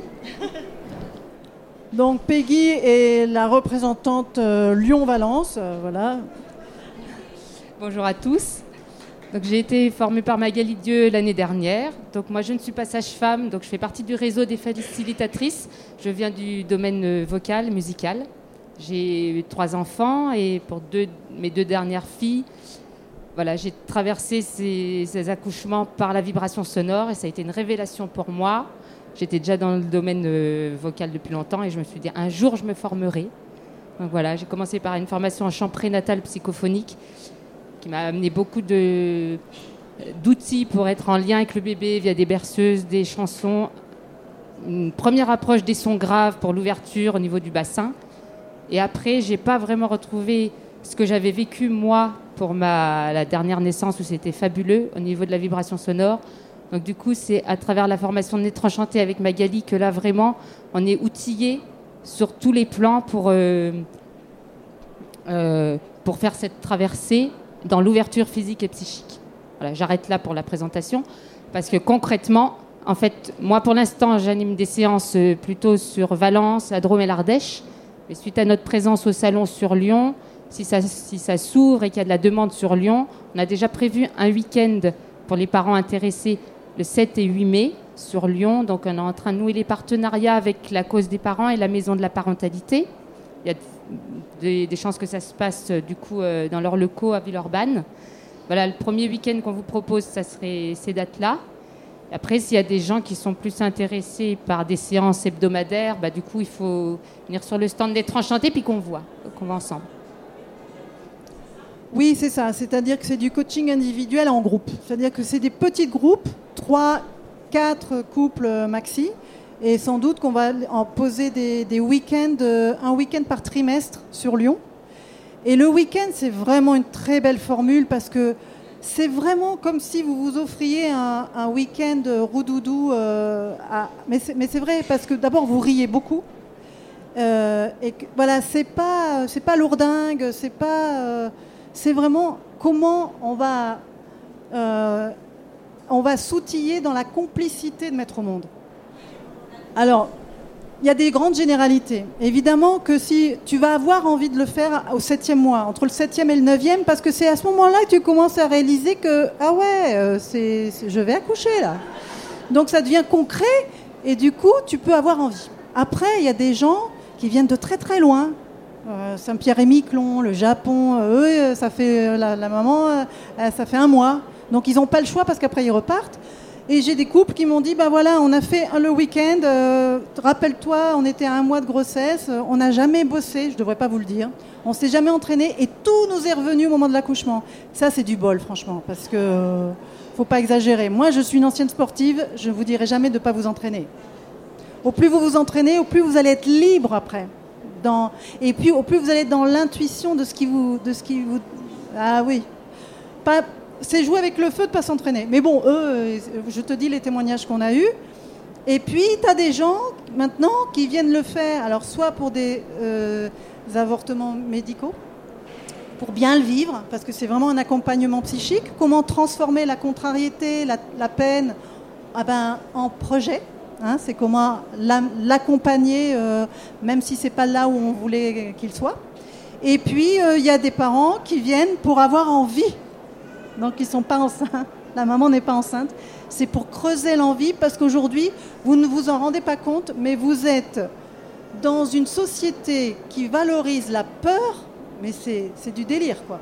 Donc Peggy est la représentante euh, Lyon-Valence, euh, voilà. Bonjour à tous. Donc, j'ai été formée par Magali Dieu l'année dernière. Donc moi, je ne suis pas sage-femme, donc je fais partie du réseau des facilitatrices. Je viens du domaine vocal, musical. J'ai eu trois enfants et pour deux, mes deux dernières filles, voilà, j'ai traversé ces, ces accouchements par la vibration sonore et ça a été une révélation pour moi. J'étais déjà dans le domaine euh, vocal depuis longtemps et je me suis dit un jour je me formerai. Donc voilà, j'ai commencé par une formation en chant prénatal psychophonique qui m'a amené beaucoup de, d'outils pour être en lien avec le bébé via des berceuses, des chansons. Une première approche des sons graves pour l'ouverture au niveau du bassin. Et après, je n'ai pas vraiment retrouvé ce que j'avais vécu, moi, pour ma, la dernière naissance, où c'était fabuleux au niveau de la vibration sonore. Donc, du coup, c'est à travers la formation de Naître Enchanté avec Magali que là, vraiment, on est outillé sur tous les plans pour, euh, euh, pour faire cette traversée dans l'ouverture physique et psychique. Voilà, j'arrête là pour la présentation, parce que concrètement, en fait, moi pour l'instant, j'anime des séances plutôt sur Valence, la Drôme et l'Ardèche, mais suite à notre présence au salon sur Lyon, si ça, si ça s'ouvre et qu'il y a de la demande sur Lyon, on a déjà prévu un week-end pour les parents intéressés le sept et huit mai sur Lyon. Donc on est en train de nouer les partenariats avec la cause des parents et la maison de la parentalité. Il y a des, des chances que ça se passe du coup euh, dans leurs locaux à Villeurbanne. Voilà, le premier week-end qu'on vous propose, ça serait ces dates-là. Après, s'il y a des gens qui sont plus intéressés par des séances hebdomadaires, bah, du coup, il faut venir sur le stand d'être enchanté puis qu'on voit, qu'on va ensemble. Oui, c'est ça. C'est-à-dire que c'est du coaching individuel en groupe. C'est-à-dire que c'est des petits groupes, trois, quatre couples maxi. Et sans doute qu'on va en poser des, des week-ends, un week-end par trimestre sur Lyon. Et le week-end, c'est vraiment une très belle formule parce que c'est vraiment comme si vous vous offriez un, un week-end roudoudou. Euh, à... mais, c'est, mais c'est vrai parce que d'abord, vous riez beaucoup. Euh, et que, voilà, c'est pas, c'est pas lourdingue, c'est pas... Euh, c'est vraiment comment on va, euh, on va s'outiller dans la complicité de mettre au monde. Alors, il y a des grandes généralités. Évidemment que si tu vas avoir envie de le faire au septième mois, entre le septième et le neuvième, parce que c'est à ce moment-là que tu commences à réaliser que, ah ouais, euh, c'est, c'est, je vais accoucher là. Donc ça devient concret et du coup, tu peux avoir envie. Après, il y a des gens qui viennent de très très loin. Euh, Saint-Pierre-et-Miquelon, le Japon, euh, eux, ça fait euh, la, la maman, euh, ça fait un mois. Donc ils n'ont pas le choix parce qu'après ils repartent. Et j'ai des couples qui m'ont dit, bah voilà, on a fait le week-end, euh, rappelle-toi, on était à un mois de grossesse, euh, on n'a jamais bossé, je ne devrais pas vous le dire, on ne s'est jamais entraîné et tout nous est revenu au moment de l'accouchement. Ça, c'est du bol, franchement, parce que euh, faut pas exagérer. Moi, je suis une ancienne sportive, je ne vous dirai jamais de ne pas vous entraîner. Au plus vous vous entraînez, au plus vous allez être libre après. Dans... Et puis, au plus vous allez être dans l'intuition de ce qui vous... De ce qui vous... Ah oui. Pas... C'est jouer avec le feu de ne pas s'entraîner. Mais bon, eux, je te dis les témoignages qu'on a eus. Et puis, tu as des gens, maintenant, qui viennent le faire, alors soit pour des, euh, des avortements médicaux, pour bien le vivre, parce que c'est vraiment un accompagnement psychique. Comment transformer la contrariété, la, la peine, ah ben, en projet. Hein, c'est comment l'accompagner, euh, même si ce n'est pas là où on voulait qu'il soit. Et puis, il euh, y a des parents qui viennent pour avoir envie. Donc, ils ne sont pas enceintes. La maman n'est pas enceinte. C'est pour creuser l'envie, parce qu'aujourd'hui, vous ne vous en rendez pas compte, mais vous êtes dans une société qui valorise la peur, mais c'est, c'est du délire, quoi.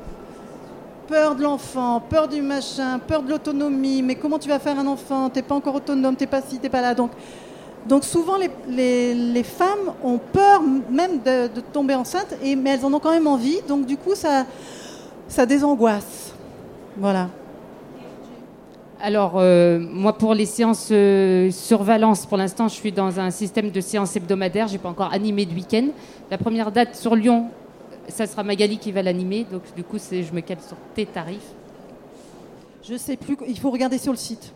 Peur de l'enfant, peur du machin, peur de l'autonomie. Mais comment tu vas faire un enfant ? T'es pas encore autonome, t'es pas ci, t'es pas là. Donc, donc souvent, les, les, les femmes ont peur même de, de tomber enceinte, et, mais elles en ont quand même envie. Donc, du coup, ça, ça désangoisse. Voilà. Alors, euh, moi, pour les séances euh, sur Valence, pour l'instant, je suis dans un système de séances hebdomadaires. Je n'ai pas encore animé de week-end. La première date sur Lyon, ça sera Magali qui va l'animer. Donc, du coup, c'est, je me cale sur tes tarifs. Je ne sais plus. Il faut regarder sur le site.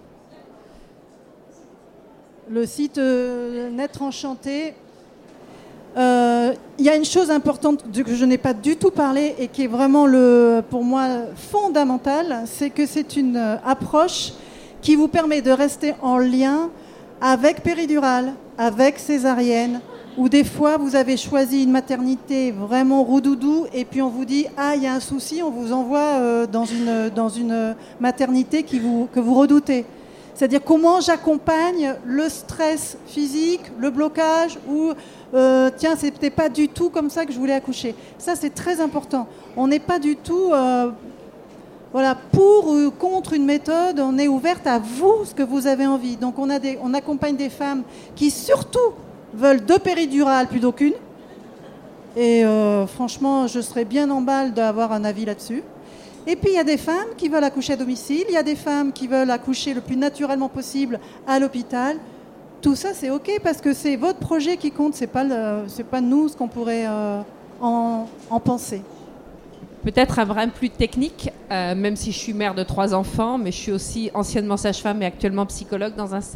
Le site euh, Naître Enchanté. Il euh, y a une chose importante que je n'ai pas du tout parlé et qui est vraiment, le, pour moi, fondamentale, c'est que c'est une approche qui vous permet de rester en lien avec péridurale, avec césarienne, ou des fois, vous avez choisi une maternité vraiment roudoudou et puis on vous dit « Ah, il y a un souci, on vous envoie euh, dans, une, dans une maternité qui vous, que vous redoutez ». C'est-à-dire comment j'accompagne le stress physique, le blocage ou euh, tiens, c'était pas du tout comme ça que je voulais accoucher. Ça, c'est très important. On n'est pas du tout euh, voilà, pour ou contre une méthode. On est ouverte à vous, ce que vous avez envie. Donc, on, a des, on accompagne des femmes qui surtout veulent deux péridurales plutôt qu'une. Et euh, franchement, je serais bien en balle d'avoir un avis là-dessus. Et puis, il y a des femmes qui veulent accoucher à domicile, il y a des femmes qui veulent accoucher le plus naturellement possible à l'hôpital. Tout ça, c'est OK parce que c'est votre projet qui compte, c'est pas, le, c'est pas nous ce qu'on pourrait euh, en, en penser. Peut-être un brin plus technique, euh, même si je suis mère de trois enfants, mais je suis aussi anciennement sage-femme et actuellement psychologue dans un,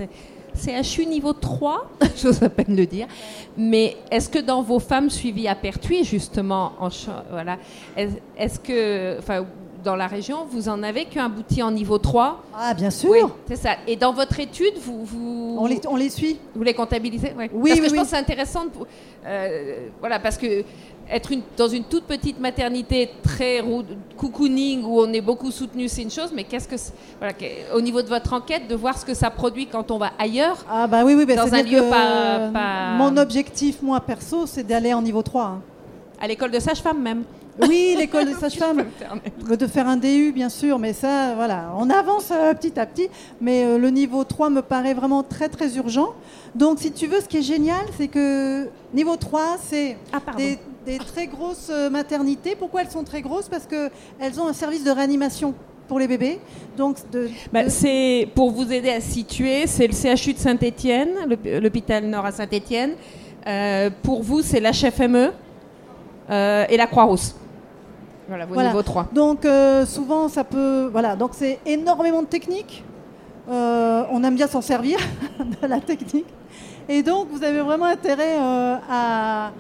C H U niveau trois, j'ose à peine le dire. Mais est-ce que dans vos femmes suivies à Pertuis, justement, en, voilà, est-ce, est-ce que, enfin, dans la région, vous en avez qui ont abouti en niveau trois? Ah, bien sûr. Oui, c'est ça. Et dans votre étude, vous... vous on, les, on les suit. Vous les comptabilisez? Oui. Oui, parce oui, que je oui. pense que c'est intéressant. De, euh, voilà, parce que être une, dans une toute petite maternité très rou- cocooning où on est beaucoup soutenu, c'est une chose, mais qu'est-ce que... C'est, voilà, au niveau de votre enquête, de voir ce que ça produit quand on va ailleurs. Ah bah oui, oui. Bah, dans un lieu pas, pas... Mon objectif, moi, perso, c'est d'aller en niveau trois. Hein. À l'école de sage-femme, même. Oui, l'école des sages-femmes, de faire un D U bien sûr, mais ça, voilà, on avance euh, petit à petit, mais euh, le niveau trois me paraît vraiment très très urgent. Donc si tu veux, ce qui est génial, c'est que niveau trois, c'est ah, des, des très grosses euh, maternités. Pourquoi elles sont très grosses? Parce qu'elles ont un service de réanimation pour les bébés. Donc, de, bah, de... c'est, pour vous aider à situer, c'est le C H U de Saint-Étienne, l'hôpital Nord à Saint-Étienne. Euh, pour vous, c'est l'H F M E euh, et la Croix-Rousse. Voilà, au voilà. niveau trois. Donc euh, souvent ça peut... Voilà, donc c'est énormément de technique. Euh, on aime bien s'en servir de la technique. Et donc vous avez vraiment intérêt euh, à,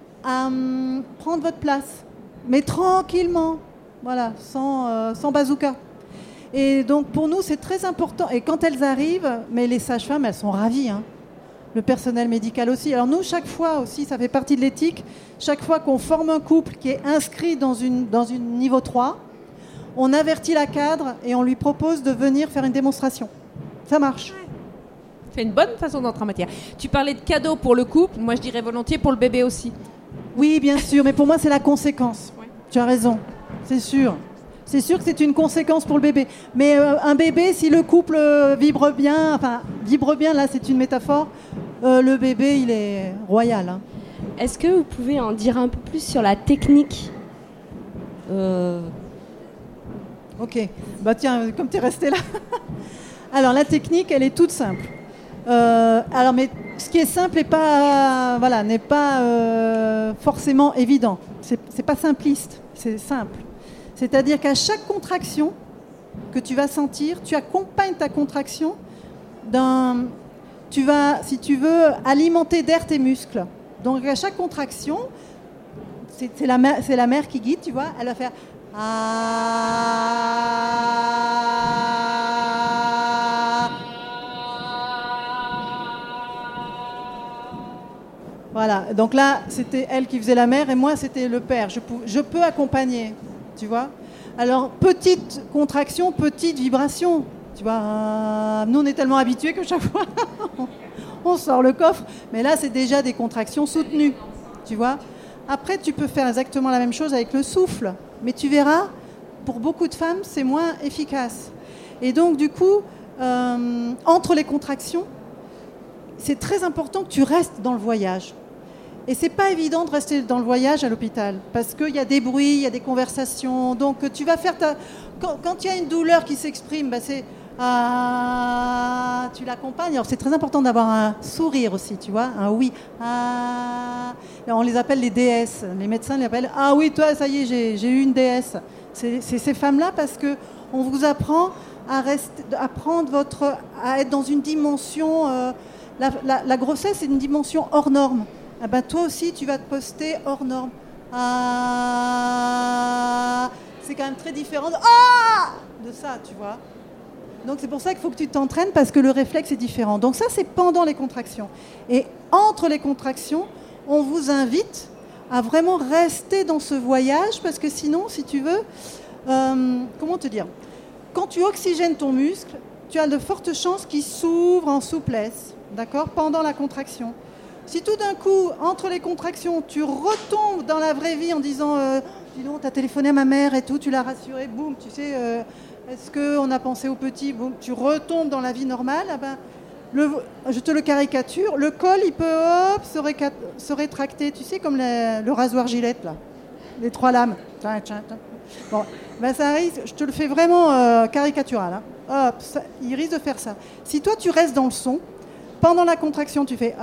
à um, prendre votre place. Mais tranquillement. Voilà, sans, euh, sans bazooka. Et donc pour nous c'est très important. Et quand elles arrivent, mais les sages-femmes elles sont ravies, hein. Le personnel médical aussi. Alors nous, chaque fois aussi, ça fait partie de l'éthique, chaque fois qu'on forme un couple qui est inscrit dans une, dans une niveau trois, on avertit la cadre et on lui propose de venir faire une démonstration. Ça marche. C'est une bonne façon d'entrer en matière. Tu parlais de cadeaux pour le couple, moi je dirais volontiers pour le bébé aussi. Oui, bien sûr, mais pour moi c'est la conséquence. Ouais. Tu as raison, c'est sûr. C'est sûr que c'est une conséquence pour le bébé. Mais euh, un bébé, si le couple euh, vibre bien, enfin, vibre bien, là, c'est une métaphore, euh, le bébé, il est royal. Hein. Est-ce que vous pouvez en dire un peu plus sur la technique euh... Ok. Bah tiens, comme tu es resté là. Alors, la technique, elle est toute simple. Euh, alors, mais ce qui est simple n'est pas, voilà, n'est pas euh, forcément évident. C'est, c'est pas simpliste, c'est simple. C'est-à-dire qu'à chaque contraction que tu vas sentir, tu accompagnes ta contraction d'un... Tu vas, si tu veux, alimenter d'air tes muscles. Donc à chaque contraction, c'est, c'est, la, mère, c'est la mère qui guide, tu vois, elle va faire... Ah... Voilà, donc là, c'était elle qui faisait la mère et moi, c'était le père. Je, pou- je peux accompagner. Tu vois? Alors, petite contraction, petite vibration. Tu vois, euh, nous, on est tellement habitués que chaque fois, on sort le coffre. Mais là, c'est déjà des contractions soutenues. Tu vois? Après, tu peux faire exactement la même chose avec le souffle. Mais tu verras, pour beaucoup de femmes, c'est moins efficace. Et donc, du coup, euh, entre les contractions, c'est très important que tu restes dans le voyage. Et c'est pas évident de rester dans le voyage à l'hôpital parce qu'il y a des bruits, il y a des conversations. Donc tu vas faire ta... Quand, quand il y a une douleur qui s'exprime, bah c'est... Ah, tu l'accompagnes. Alors c'est très important d'avoir un sourire aussi, tu vois, un oui. Ah, on les appelle les déesses. Les médecins les appellent. Ah oui, toi, ça y est, j'ai, j'ai eu une déesse. C'est, c'est ces femmes-là parce que on vous apprend à rester, à prendre votre, à être dans une dimension. Euh, la, la, la grossesse, c'est une dimension hors norme. Ah ben toi aussi, tu vas te poster hors norme. Ah, c'est quand même très différent de, ah, de ça, tu vois. Donc c'est pour ça qu'il faut que tu t'entraînes parce que le réflexe est différent. Donc ça, c'est pendant les contractions. Et entre les contractions, on vous invite à vraiment rester dans ce voyage parce que sinon, si tu veux, euh, comment te dire, quand tu oxygènes ton muscle, tu as de fortes chances qu'il s'ouvre en souplesse, d'accord, pendant la contraction. Si tout d'un coup, entre les contractions, tu retombes dans la vraie vie en disant euh, « Dis donc, t'as téléphoné à ma mère et tout, tu l'as rassurée, boum, tu sais, euh, est-ce qu'on a pensé au petit ?» Boum, tu retombes dans la vie normale, ah ben, le, je te le caricature, le col, il peut hop, se, réca- se rétracter, tu sais, comme les, le rasoir Gillette, là, les trois lames. Bon, ben ça risque, je te le fais vraiment euh, caricatural, hein. Hop, ça, il risque de faire ça. Si toi, tu restes dans le son, pendant la contraction, tu fais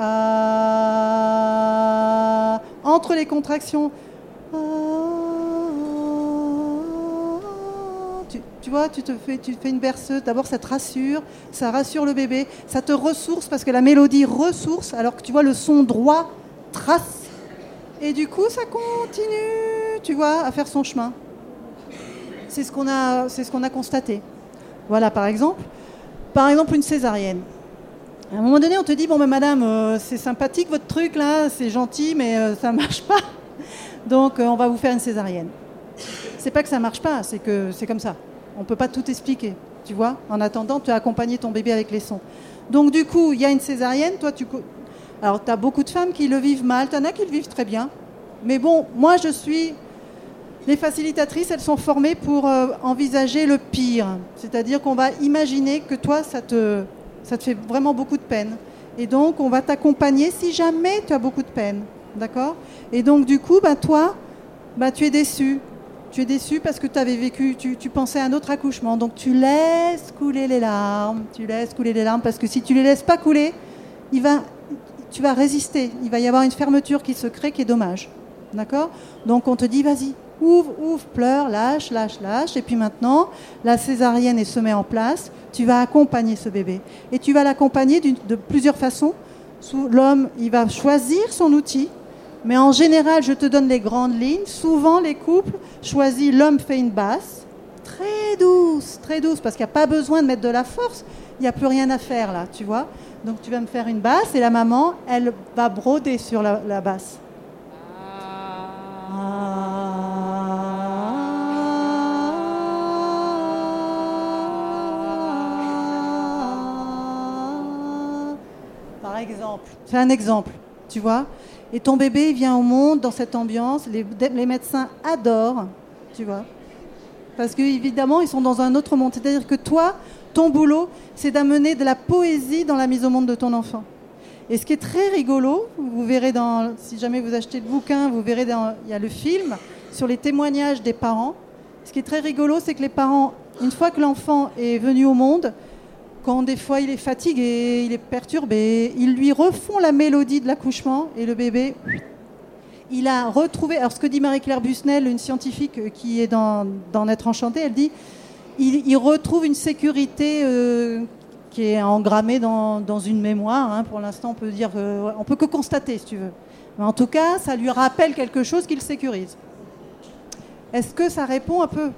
ah, entre les contractions, ah, tu, tu vois, tu te fais, tu fais une berceuse. D'abord, ça te rassure, ça rassure le bébé, ça te ressource parce que la mélodie ressource, alors que tu vois le son droit trace. Et du coup, ça continue, tu vois, à faire son chemin. C'est ce qu'on a, c'est ce qu'on a constaté. Voilà, par exemple, par exemple une césarienne. À un moment donné, on te dit, bon, ben, madame, euh, c'est sympathique votre truc là, c'est gentil, mais euh, ça marche pas. Donc, euh, on va vous faire une césarienne. C'est pas que ça marche pas, c'est que c'est comme ça. On peut pas tout expliquer, tu vois. En attendant, tu as accompagné ton bébé avec les sons. Donc, du coup, il y a une césarienne. Toi, tu... Alors, tu as beaucoup de femmes qui le vivent mal. Tu en as qui le vivent très bien. Mais bon, moi, je suis... Les facilitatrices, elles sont formées pour euh, envisager le pire. C'est-à-dire qu'on va imaginer que toi, ça te, ça te fait vraiment beaucoup de peine. Et donc, on va t'accompagner si jamais tu as beaucoup de peine. D'accord ? Et donc, du coup, bah, toi, bah, tu es déçu. Tu es déçu parce que tu avais vécu, tu, tu pensais à un autre accouchement. Donc, tu laisses couler les larmes. Tu laisses couler les larmes parce que si tu ne les laisses pas couler, il va, tu vas résister. Il va y avoir une fermeture qui se crée qui est dommage. D'accord ? Donc, on te dit, vas-y. Ouvre, ouvre, pleure, lâche, lâche, lâche. Et puis maintenant, la césarienne elle se met en place. Tu vas accompagner ce bébé. Et tu vas l'accompagner de plusieurs façons. L'homme, il va choisir son outil. Mais en général, je te donne les grandes lignes. Souvent, les couples choisissent, l'homme fait une basse. Très douce, très douce. Parce qu'il n'y a pas besoin de mettre de la force. Il n'y a plus rien à faire là, tu vois. Donc tu vas me faire une basse. Et la maman, elle va broder sur la, la basse. Par exemple, c'est un exemple, tu vois. Et ton bébé il vient au monde dans cette ambiance. Les, les médecins adorent, tu vois. Parce qu'évidemment, ils sont dans un autre monde. C'est-à-dire que toi, ton boulot, c'est d'amener de la poésie dans la mise au monde de ton enfant. Et ce qui est très rigolo, vous verrez dans, si jamais vous achetez le bouquin, vous verrez dans, il y a le film sur les témoignages des parents. Ce qui est très rigolo, c'est que les parents, une fois que l'enfant est venu au monde, quand des fois il est fatigué, il est perturbé, ils lui refont la mélodie de l'accouchement et le bébé, il a retrouvé. Alors ce que dit Marie-Claire Busnel, une scientifique qui est dans, dans Naître enchanté, elle dit, il, il retrouve une sécurité euh, qui est engrammée dans, dans une mémoire. Hein. Pour l'instant, on peut dire, euh, on peut que constater, si tu veux. Mais en tout cas, ça lui rappelle quelque chose qui le sécurise. Est-ce que ça répond un peu ?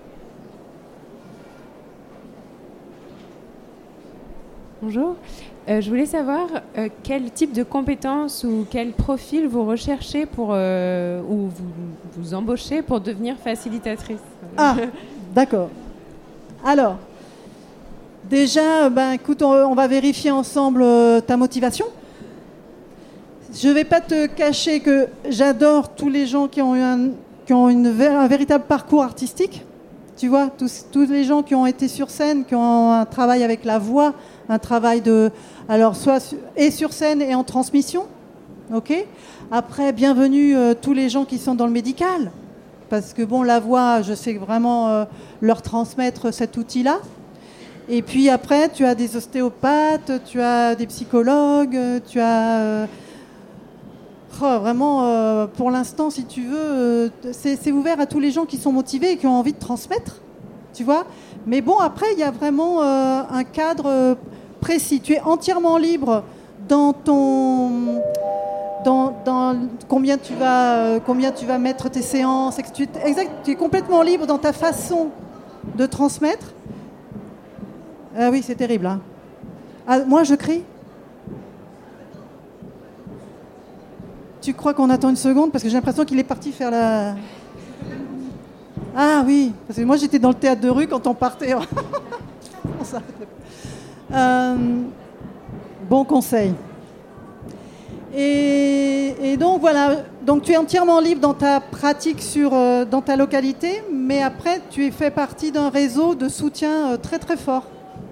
Bonjour. Euh, je voulais savoir euh, quel type de compétences ou quel profil vous recherchez pour, euh, ou vous, vous embauchez pour devenir facilitatrice. Ah, d'accord. Alors, déjà, ben, écoute, on, on va vérifier ensemble euh, ta motivation. Je ne vais pas te cacher que j'adore tous les gens qui ont eu un, qui ont une, un véritable parcours artistique. Tu vois, tous, tous les gens qui ont été sur scène, qui ont un travail avec la voix, un travail de, alors soit su, et sur scène et en transmission, ok. Après, bienvenue euh, tous les gens qui sont dans le médical, parce que bon, la voix, je sais vraiment euh, leur transmettre cet outil-là. Et puis après, tu as des ostéopathes, tu as des psychologues, tu as euh, oh, vraiment, euh, pour l'instant, si tu veux, euh, c'est, c'est ouvert à tous les gens qui sont motivés et qui ont envie de transmettre, tu vois. Mais bon, après, il y a vraiment euh, un cadre euh, précis. Tu es entièrement libre dans ton, dans, dans combien tu vas, euh, combien tu vas mettre tes séances. Tu es, exact, tu es complètement libre dans ta façon de transmettre. Ah oui, c'est terrible. Hein. Ah, moi, je crie. Tu crois qu'on attend une seconde parce que j'ai l'impression qu'il est parti faire la. Ah oui, parce que moi j'étais dans le théâtre de rue quand on partait. on s'arrêtait pas. Euh, bon conseil. Et, et donc voilà, donc tu es entièrement libre dans ta pratique sur, euh, dans ta localité, mais après tu es fait partie d'un réseau de soutien euh, très très fort.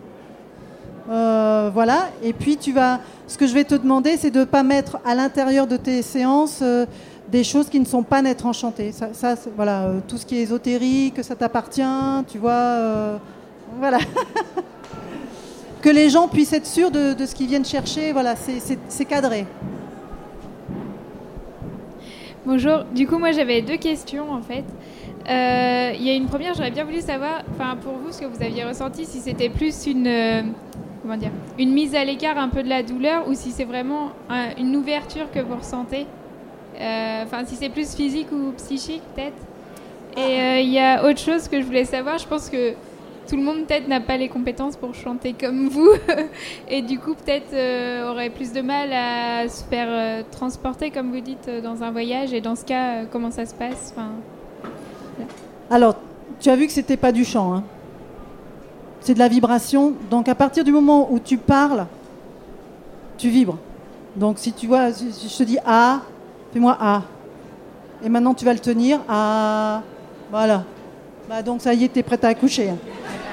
Euh, voilà, et puis tu vas. Ce que je vais te demander, c'est de ne pas mettre à l'intérieur de tes séances euh, des choses qui ne sont pas Naître enchanté. Ça, ça voilà, euh, tout ce qui est ésotérique, ça t'appartient, tu vois. Euh, voilà. Que les gens puissent être sûrs de, de ce qu'ils viennent chercher. Voilà, c'est, c'est, c'est cadré. Bonjour. Du coup, moi, j'avais deux questions en fait. Euh, Il y a une première, j'aurais bien voulu savoir, enfin pour vous, ce que vous aviez ressenti, si c'était plus une, euh, comment dire, une mise à l'écart un peu de la douleur, ou si c'est vraiment un- une ouverture que vous ressentez. Euh, Enfin, si c'est plus physique ou psychique, peut-être. Et euh, il y a autre chose que je voulais savoir. Je pense que tout le monde, peut-être, n'a pas les compétences pour chanter comme vous. Et du coup, peut-être, euh, aurait plus de mal à se faire euh, transporter, comme vous dites, euh, dans un voyage. Et dans ce cas, euh, comment ça se passe? Enfin, Alors, tu as vu que c'était pas du chant, hein. C'est de la vibration. Donc, à partir du moment où tu parles, tu vibres. Donc, si tu vois, si si je te dis A, fais-moi A. Et maintenant, tu vas le tenir. A. Voilà. Bah, donc, ça y est, tu es prête à accoucher. hein.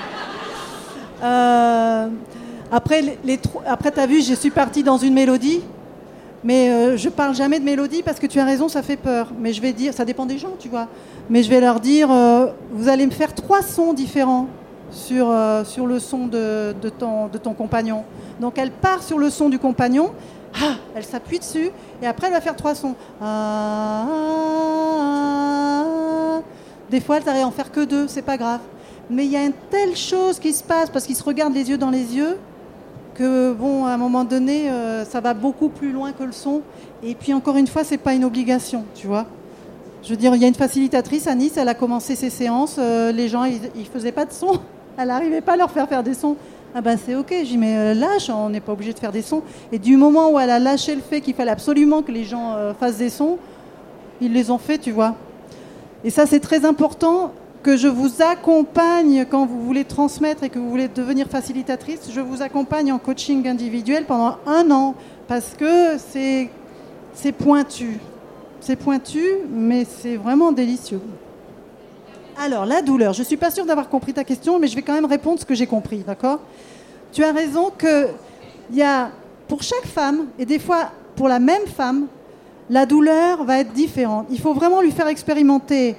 Euh, après, les, les tro- après tu as vu, je suis partie dans une mélodie. Mais euh, je parle jamais de mélodie parce que tu as raison, ça fait peur. Mais je vais dire, ça dépend des gens, tu vois. Mais je vais leur dire, euh, vous allez me faire trois sons différents sur, euh, sur le son de, de, ton, de ton compagnon. Donc elle part sur le son du compagnon, ah, elle s'appuie dessus, et après elle va faire trois sons. Ah, ah, ah. Des fois, elle t'arrive à en faire que deux, c'est pas grave. Mais il y a une telle chose qui se passe parce qu'ils se regardent les yeux dans les yeux que bon, à un moment donné, euh, ça va beaucoup plus loin que le son. Et puis encore une fois, c'est pas une obligation, tu vois. Je veux dire, il y a une facilitatrice à Nice, elle a commencé ses séances, euh, les gens, ils, ils faisaient pas de son, elle n'arrivait pas à leur faire faire des sons. Ah ben c'est ok, j'ai dit mais euh, lâche, on n'est pas obligé de faire des sons. Et du moment où elle a lâché le fait qu'il fallait absolument que les gens euh, fassent des sons, ils les ont fait, tu vois. Et ça, c'est très important que je vous accompagne quand vous voulez transmettre et que vous voulez devenir facilitatrice. Je vous accompagne en coaching individuel pendant un an parce que c'est, c'est pointu. C'est pointu, mais c'est vraiment délicieux. Alors, la douleur. Je ne suis pas sûre d'avoir compris ta question, mais je vais quand même répondre ce que j'ai compris, d'accord ? Tu as raison qu'il y a, pour chaque femme, et des fois pour la même femme, la douleur va être différente. Il faut vraiment lui faire expérimenter.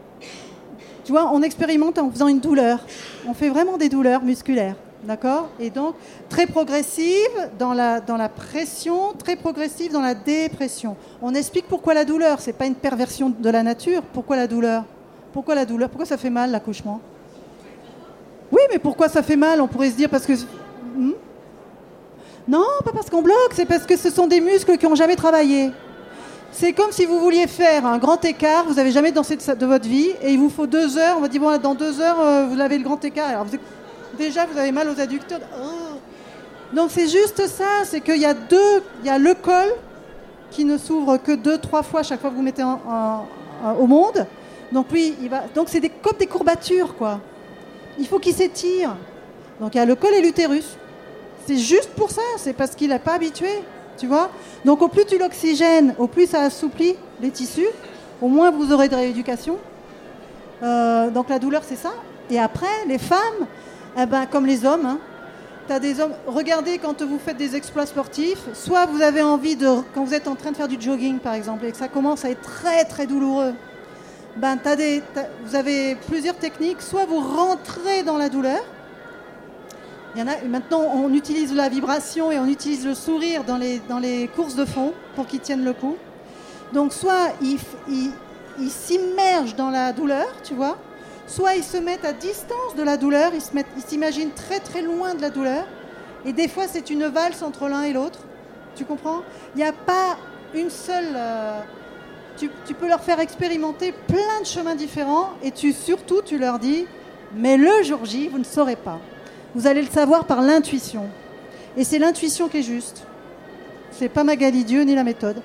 Tu vois, on expérimente en faisant une douleur. On fait vraiment des douleurs musculaires, d'accord ? Et donc, très progressive dans la, dans la pression, très progressive dans la dépression. On explique pourquoi la douleur. Ce n'est pas une perversion de la nature. Pourquoi la douleur ? Pourquoi la douleur ? Pourquoi ça fait mal, l'accouchement ? Oui, mais pourquoi ça fait mal ? On pourrait se dire parce que... Hmm ? Non, pas parce qu'on bloque, c'est parce que ce sont des muscles qui n'ont jamais travaillé. C'est comme si vous vouliez faire un grand écart, vous n'avez jamais dansé de, de votre vie, et il vous faut deux heures, on va dire, bon, dans deux heures, euh, vous avez le grand écart. Alors, vous, déjà, vous avez mal aux adducteurs. Oh. Donc, c'est juste ça, c'est qu'il y a deux, il y a le col qui ne s'ouvre que deux, trois fois chaque fois que vous mettez en, en, en, au monde. Donc, oui, il va, donc c'est des, comme des courbatures, quoi. Il faut qu'il s'étire. Donc, il y a le col et l'utérus. C'est juste pour ça, c'est parce qu'il n'est pas habitué. Tu vois ? Donc au plus tu l'oxygènes, au plus ça assouplit les tissus, au moins vous aurez de rééducation. Euh, donc la douleur, c'est ça. Et après, les femmes, eh ben, comme les hommes, hein, t'as des hommes, regardez quand vous faites des exploits sportifs, soit vous avez envie de, quand vous êtes en train de faire du jogging par exemple, et que ça commence à être très très douloureux, ben, t'as des, t'as, vous avez plusieurs techniques, soit vous rentrez dans la douleur. Il y en a, maintenant, on utilise la vibration et on utilise le sourire dans les, dans les courses de fond pour qu'ils tiennent le coup. Donc, soit ils, ils, ils s'immergent dans la douleur, tu vois, soit ils se mettent à distance de la douleur, ils, se mettent, ils s'imaginent très très loin de la douleur. Et des fois, c'est une valse entre l'un et l'autre. Tu comprends ? Il n'y a pas une seule... Euh, tu, tu peux leur faire expérimenter plein de chemins différents et tu, surtout, tu leur dis, mais le jour J, vous ne saurez pas. Vous allez le savoir par l'intuition. Et c'est l'intuition qui est juste. C'est pas Magali Dieu ni la méthode.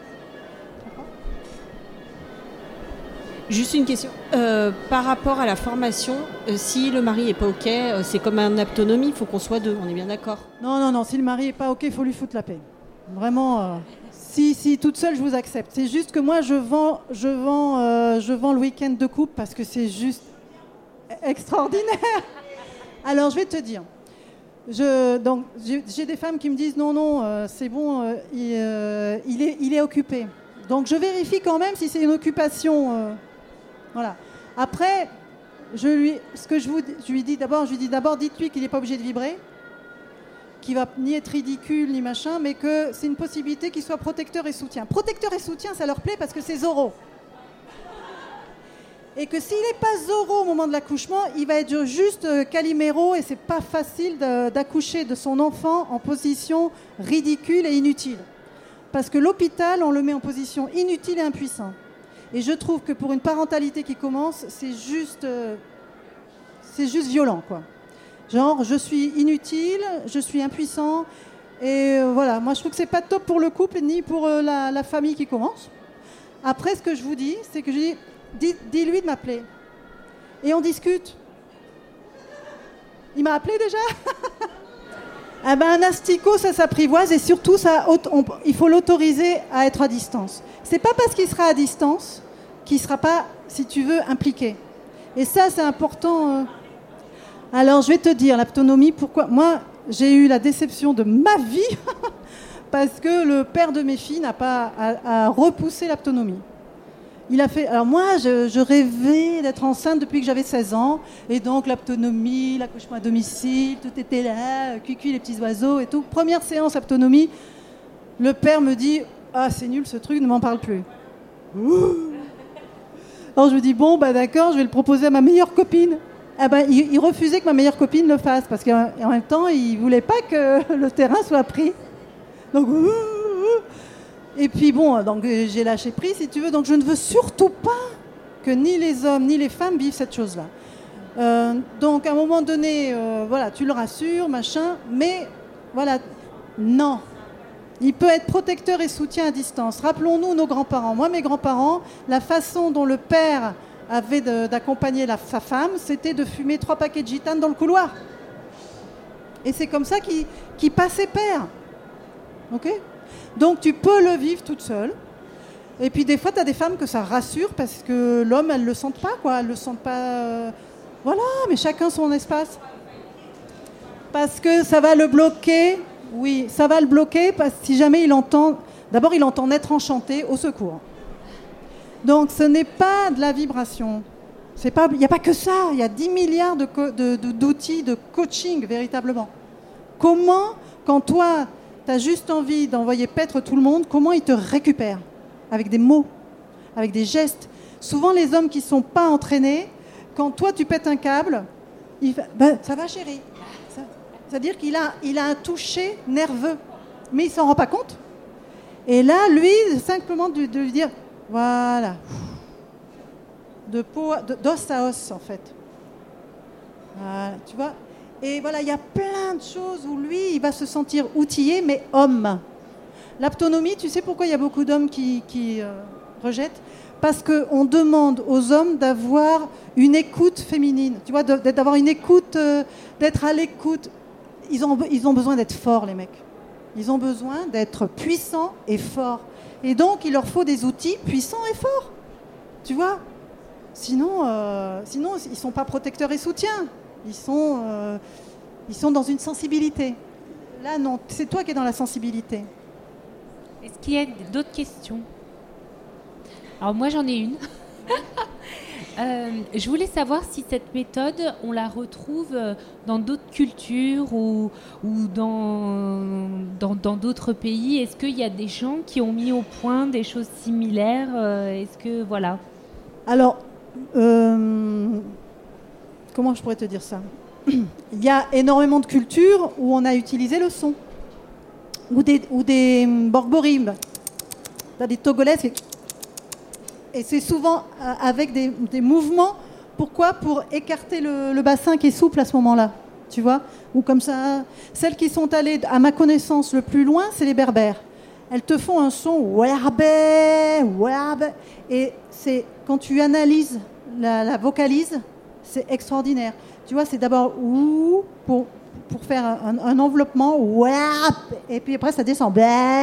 Juste une question. Euh, par rapport à la formation, euh, si le mari n'est pas OK, euh, c'est comme en autonomie, il faut qu'on soit deux, on est bien d'accord ? Non, non, non, si le mari n'est pas OK, il faut lui foutre la paix. Vraiment, euh, si, si, toute seule, je vous accepte. C'est juste que moi, je vends, je vends, euh, je vends le week-end de couple parce que c'est juste extraordinaire. Alors, je vais te dire. Je, donc, j'ai, j'ai des femmes qui me disent non, non, euh, c'est bon, euh, il, euh, il, est, il est occupé. Donc, je vérifie quand même si c'est une occupation. Euh, voilà. Après, je lui, ce que je, vous, je lui dis d'abord, je lui dis d'abord, dites-lui qu'il n'est pas obligé de vibrer, qu'il va ni être ridicule ni machin, mais que c'est une possibilité qu'il soit protecteur et soutien. Protecteur et soutien, ça leur plaît parce que c'est Zorro. Et que s'il n'est pas Zorro au moment de l'accouchement, il va être juste euh, Calimero, et c'est pas facile de, d'accoucher de son enfant en position ridicule et inutile. Parce que l'hôpital, on le met en position inutile et impuissant. Et je trouve que pour une parentalité qui commence, c'est juste, euh, c'est juste violent, quoi. Genre, je suis inutile, je suis impuissant, et euh, voilà. Moi, je trouve que c'est pas top pour le couple ni pour euh, la, la famille qui commence. Après, ce que je vous dis, c'est que je dis, dis, dis-lui de m'appeler. Et on discute. Il m'a appelé déjà. Ah ben, un asticot, ça s'apprivoise, et surtout, ça, on, il faut l'autoriser à être à distance. C'est pas parce qu'il sera à distance qu'il sera pas, si tu veux, impliqué. Et ça, c'est important. Euh... Alors, je vais te dire, l'autonomie, pourquoi... Moi, j'ai eu la déception de ma vie parce que le père de mes filles n'a pas à, à repousser l'autonomie. Il a fait... Alors moi, je, je rêvais d'être enceinte depuis que j'avais seize ans. Et donc, l'autonomie, l'accouchement à domicile, tout était là, cuicui, les petits oiseaux et tout. Première séance autonomie, le père me dit « Ah, c'est nul ce truc, ne m'en parle plus. » Alors je me dis « Bon, bah d'accord, je vais le proposer à ma meilleure copine. » Ah ben, il, il refusait que ma meilleure copine le fasse, parce qu'en en même temps, il ne voulait pas que le terrain soit pris. Donc... Et puis bon, donc j'ai lâché prise, si tu veux. Donc je ne veux surtout pas que ni les hommes ni les femmes vivent cette chose-là. Euh, donc à un moment donné, euh, voilà, tu le rassures, machin, mais voilà, non. Il peut être protecteur et soutien à distance. Rappelons-nous nos grands-parents. Moi, mes grands-parents, la façon dont le père avait de, d'accompagner la, sa femme, c'était de fumer trois paquets de gitane dans le couloir. Et c'est comme ça qu'il, qu'il passait père. Ok ? Donc tu peux le vivre toute seule. Et puis des fois, tu as des femmes que ça rassure parce que l'homme, elles ne le sentent pas, quoi. Elles le sentent pas... Euh... Voilà, mais chacun son espace. Parce que ça va le bloquer. Oui, ça va le bloquer parce que si jamais il entend... D'abord, il entend être enchanté, au secours. Donc ce n'est pas de la vibration. C'est pas... Il n'y a pas que ça. Il y a dix milliards de co... de, de, d'outils de coaching, véritablement. Comment, quand toi... tu as juste envie d'envoyer paître tout le monde, comment ils te récupèrent ? Avec des mots, avec des gestes. Souvent, les hommes qui ne sont pas entraînés, quand toi, tu pètes un câble, il fait, ben, ça va chérie. Ça, c'est-à-dire qu'il a, il a un toucher nerveux, mais il ne s'en rend pas compte. Et là, lui, simplement de, de lui dire, voilà, de peau, de, d'os à os, en fait. Voilà, tu vois ? Et voilà, il y a plein de choses où lui, il va se sentir outillé, mais homme. L'autonomie, tu sais pourquoi il y a beaucoup d'hommes qui, qui euh, rejettent ? Parce qu'on demande aux hommes d'avoir une écoute féminine. Tu vois, d'avoir une écoute, euh, d'être à l'écoute. Ils ont, ils ont besoin d'être forts, les mecs. Ils ont besoin d'être puissants et forts. Et donc, il leur faut des outils puissants et forts. Tu vois ? Sinon, euh, sinon ils ne sont pas protecteurs et soutiens. Ils sont, euh, ils sont dans une sensibilité. Là, non, c'est toi qui es dans la sensibilité. Est-ce qu'il y a d'autres questions ? Alors moi, j'en ai une. euh, je voulais savoir si cette méthode, on la retrouve dans d'autres cultures ou, ou dans, dans, dans d'autres pays. Est-ce qu'il y a des gens qui ont mis au point des choses similaires ? Est-ce que, voilà. Alors... Euh... Comment je pourrais te dire ça ? Il y a énormément de cultures où on a utilisé le son. Ou des, ou des borboribes. Tu as des Togolais. Et c'est souvent avec des, des mouvements. Pourquoi ? Pour écarter le, le bassin qui est souple à ce moment-là. Tu vois ? Ou comme ça. Celles qui sont allées, à ma connaissance, le plus loin, c'est les berbères. Elles te font un son. Et c'est quand tu analyses la, la vocalise. C'est extraordinaire. Tu vois, c'est d'abord ouh pour, pour faire un, un enveloppement, et puis après ça descend,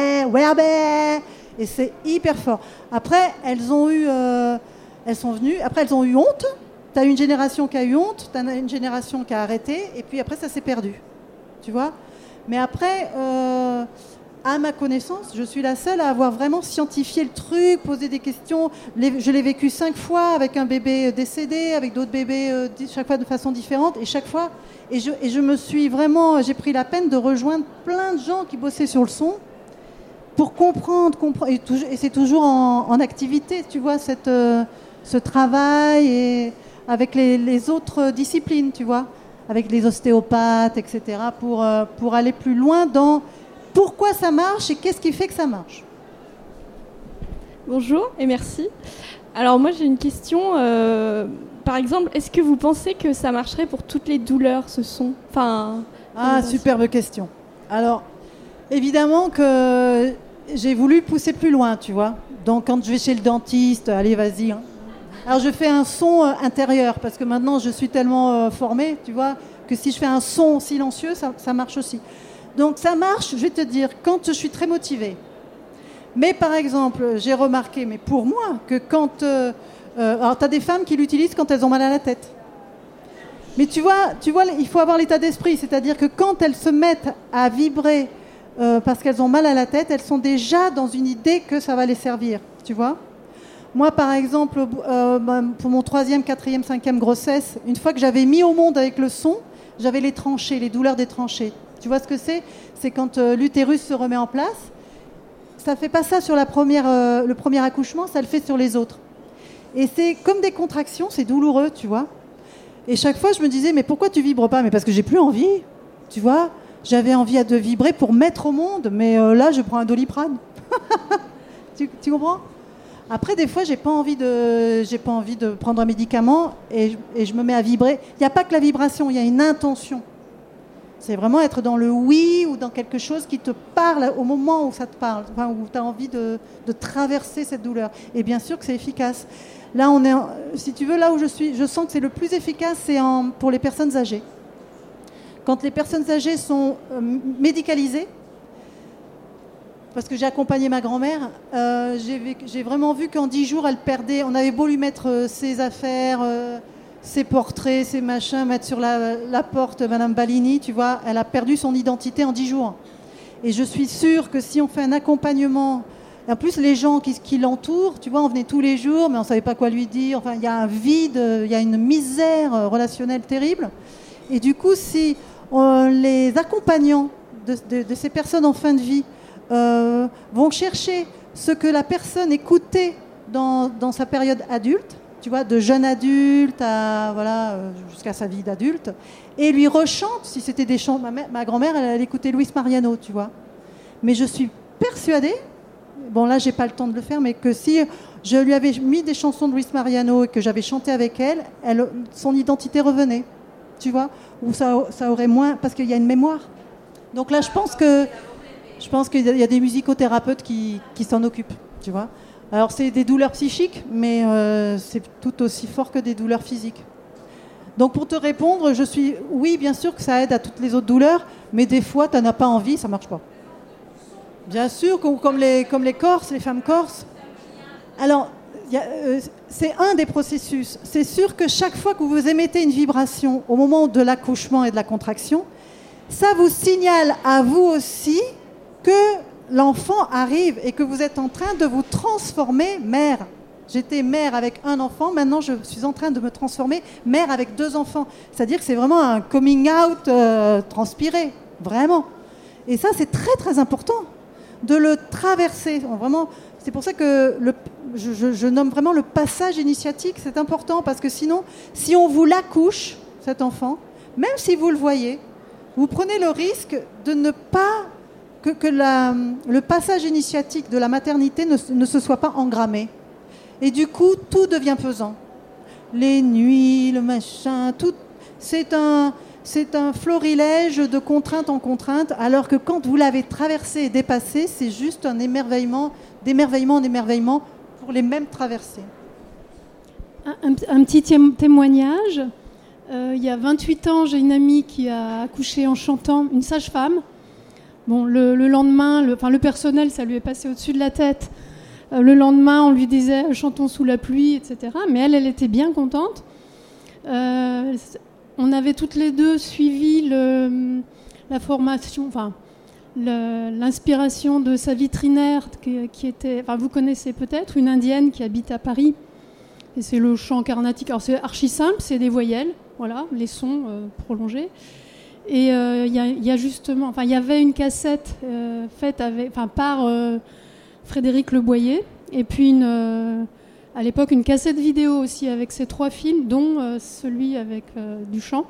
et c'est hyper fort. Après, elles ont eu, euh, elles sont venues, après elles ont eu honte. Tu as une génération qui a eu honte, tu as une génération qui a arrêté, et puis après ça s'est perdu. Tu vois ? Mais après, euh, à ma connaissance, je suis la seule à avoir vraiment scientifié le truc, posé des questions. Je l'ai vécu cinq fois avec un bébé décédé, avec d'autres bébés, euh, chaque fois de façon différente. Et chaque fois, et je, et je me suis vraiment, j'ai pris la peine de rejoindre plein de gens qui bossaient sur le son pour comprendre, comprendre. Et, tout, et c'est toujours en, en activité, tu vois, cette, euh, ce travail et avec les, les autres disciplines, tu vois, avec les ostéopathes, et cetera, pour, euh, pour aller plus loin dans pourquoi ça marche et qu'est-ce qui fait que ça marche. Bonjour et merci. Alors moi j'ai une question. Euh, par exemple, est-ce que vous pensez que ça marcherait pour toutes les douleurs, ce son? Enfin. Ah, superbe question. Alors, évidemment que j'ai voulu pousser plus loin, tu vois. Donc quand je vais chez le dentiste, allez, vas-y. Hein. Alors je fais un son euh, intérieur parce que maintenant je suis tellement euh, formée, tu vois, que si je fais un son silencieux, ça, ça marche aussi. Donc ça marche, je vais te dire, quand je suis très motivée. Mais par exemple, j'ai remarqué, mais pour moi, que quand... Euh, euh, alors, tu as des femmes qui l'utilisent quand elles ont mal à la tête. Mais tu vois, tu vois, il faut avoir l'état d'esprit. C'est-à-dire que quand elles se mettent à vibrer euh, parce qu'elles ont mal à la tête, elles sont déjà dans une idée que ça va les servir. Tu vois ? Moi, par exemple, euh, pour mon troisième, quatrième, cinquième grossesse, une fois que j'avais mis au monde avec le son, j'avais les tranchées, les douleurs des tranchées. Tu vois ce que c'est ? C'est quand euh, l'utérus se remet en place. Ça ne fait pas ça sur la première, euh, le premier accouchement, ça le fait sur les autres. Et c'est comme des contractions, c'est douloureux, tu vois. Et chaque fois, je me disais, mais pourquoi tu vibres pas ? Mais parce que j'ai plus envie, tu vois. J'avais envie de vibrer pour mettre au monde, mais euh, là, je prends un Doliprane. tu, tu comprends ? Après, des fois, j'ai pas envie de, j'ai pas envie de prendre un médicament et, et je me mets à vibrer. Il n'y a pas que la vibration, il y a une intention. C'est vraiment être dans le oui ou dans quelque chose qui te parle au moment où ça te parle, enfin, où tu as envie de, de traverser cette douleur. Et bien sûr que c'est efficace. Là, on est, en, si tu veux, là où je suis, je sens que c'est le plus efficace, c'est en, pour les personnes âgées. Quand les personnes âgées sont euh, médicalisées, parce que j'ai accompagné ma grand-mère, euh, j'ai, j'ai vraiment vu qu'en dix jours, elle perdait, on avait beau lui mettre euh, ses affaires... Euh, ses portraits, ses machins, mettre sur la, la porte Madame Balini, tu vois, elle a perdu son identité en dix jours. Et je suis sûre que si on fait un accompagnement, en plus les gens qui, qui l'entourent, tu vois, on venait tous les jours, mais on ne savait pas quoi lui dire, enfin, il y a un vide, il y a une misère relationnelle terrible. Et du coup, si on, les accompagnants de, de, de ces personnes en fin de vie euh, vont chercher ce que la personne écoutait dans, dans sa période adulte, tu vois, de jeune adulte à, voilà, euh, jusqu'à sa vie d'adulte, et lui rechante, si c'était des chants, ma, ma grand-mère, elle, elle écoutait Luis Mariano, tu vois. Mais je suis persuadée, bon là, j'ai pas le temps de le faire, mais que si je lui avais mis des chansons de Luis Mariano et que j'avais chanté avec elle, elle son identité revenait, tu vois, ou ça, ça aurait moins, parce qu'il y a une mémoire. Donc là, je pense que, je pense qu'il y a des musicothérapeutes qui, qui s'en occupent, tu vois. Alors, c'est des douleurs psychiques, mais euh, c'est tout aussi fort que des douleurs physiques. Donc, pour te répondre, je suis... Oui, bien sûr que ça aide à toutes les autres douleurs, mais des fois, tu n'en as pas envie, ça ne marche pas. Bien sûr, comme les, comme les Corses, les femmes corses. Alors, y a, euh, c'est un des processus. C'est sûr que chaque fois que vous émettez une vibration au moment de l'accouchement et de la contraction, ça vous signale à vous aussi que l'enfant arrive et que vous êtes en train de vous transformer mère. J'étais mère avec un enfant, maintenant je suis en train de me transformer mère avec deux enfants. C'est-à-dire que c'est vraiment un coming out euh, transpiré, vraiment. Et ça, c'est très très important de le traverser. Vraiment, c'est pour ça que le, je, je, je nomme vraiment le passage initiatique, c'est important, parce que sinon, si on vous l'accouche, cet enfant, même si vous le voyez, vous prenez le risque de ne pas... que, que la, le passage initiatique de la maternité ne, ne se soit pas engrammé. Et du coup, tout devient pesant. Les nuits, le machin, tout, c'est un, c'est un florilège de contrainte en contrainte, alors que quand vous l'avez traversé et dépassé, c'est juste un émerveillement, d'émerveillement en émerveillement pour les mêmes traversées. Un, un, un petit témoignage. Euh, il y a vingt-huit ans, j'ai une amie qui a accouché en chantant, une sage-femme. Bon, le, le lendemain, le, enfin, le personnel, ça lui est passé au-dessus de la tête. Euh, le lendemain, on lui disait « chantons sous la pluie », et cetera. Mais elle, elle était bien contente. Euh, on avait toutes les deux suivi le, la formation, enfin, le, l'inspiration de sa vitrinaire, qui, qui était, enfin, vous connaissez peut-être, une indienne qui habite à Paris. Et c'est le chant carnatique. Alors, c'est archi simple, c'est des voyelles, voilà, les sons euh, prolongés. Et il euh, y, y a justement, enfin, il y avait une cassette euh, faite avec, enfin, par euh, Frédéric Le Boyer, et puis une, euh, à l'époque une cassette vidéo aussi avec ces trois films, dont euh, celui avec euh, du chant.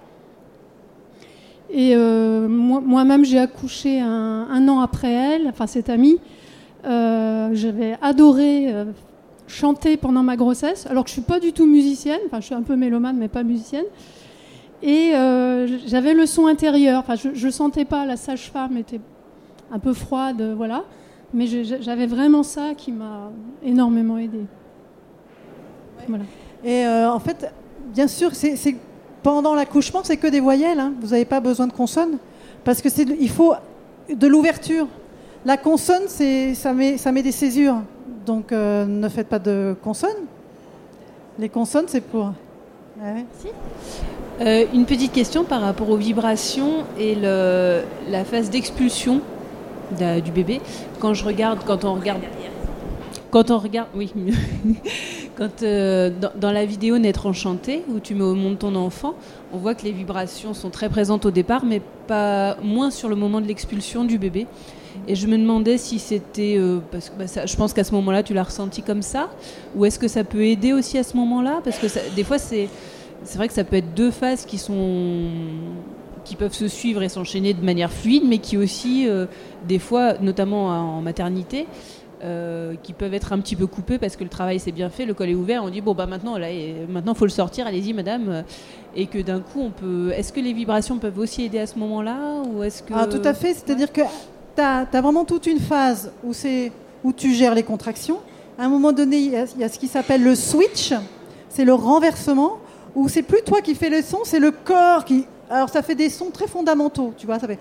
Et euh, moi, moi-même, j'ai accouché un, un an après elle, enfin cette amie. Euh, j'avais adoré euh, chanter pendant ma grossesse, alors que je ne suis pas du tout musicienne, enfin je suis un peu mélomane, mais pas musicienne. Et euh, j'avais le son intérieur, enfin je ne sentais pas, la sage-femme était un peu froide, voilà. Mais je, j'avais vraiment ça qui m'a énormément aidée. Ouais. Voilà. Et euh, en fait, bien sûr, c'est, c'est, pendant l'accouchement, c'est que des voyelles, hein. Vous n'avez pas besoin de consonnes, parce que c'est, il faut de l'ouverture. La consonne, c'est, ça, met, ça met des césures, donc euh, ne faites pas de consonnes. Les consonnes, c'est pour... Ouais. Si. Euh, une petite question par rapport aux vibrations et le, la phase d'expulsion de, du bébé. Quand je regarde, quand on regarde, quand on regarde, oui, quand euh, dans, dans la vidéo Naître enchanté où tu mets au monde ton enfant, on voit que les vibrations sont très présentes au départ, mais pas moins sur le moment de l'expulsion du bébé. Et je me demandais si c'était euh, parce que bah, ça, je pense qu'à ce moment-là tu l'as ressenti comme ça, ou est-ce que ça peut aider aussi à ce moment-là, parce que ça, des fois c'est c'est vrai que ça peut être deux phases qui sont qui peuvent se suivre et s'enchaîner de manière fluide, mais qui aussi euh, des fois, notamment en maternité, euh, qui peuvent être un petit peu coupées parce que le travail s'est bien fait, le col est ouvert, on dit bon bah maintenant là maintenant faut le sortir, allez-y madame, et que d'un coup on peut. Est-ce que les vibrations peuvent aussi aider à ce moment-là, ou est-ce que Ah, tout à fait, c'est-à-dire ouais. que tu as vraiment toute une phase où, c'est, où tu gères les contractions. À un moment donné, il y, y a ce qui s'appelle le switch, c'est le renversement, où c'est plus toi qui fais le son, c'est le corps qui... Alors ça fait des sons très fondamentaux, tu vois, ça fait...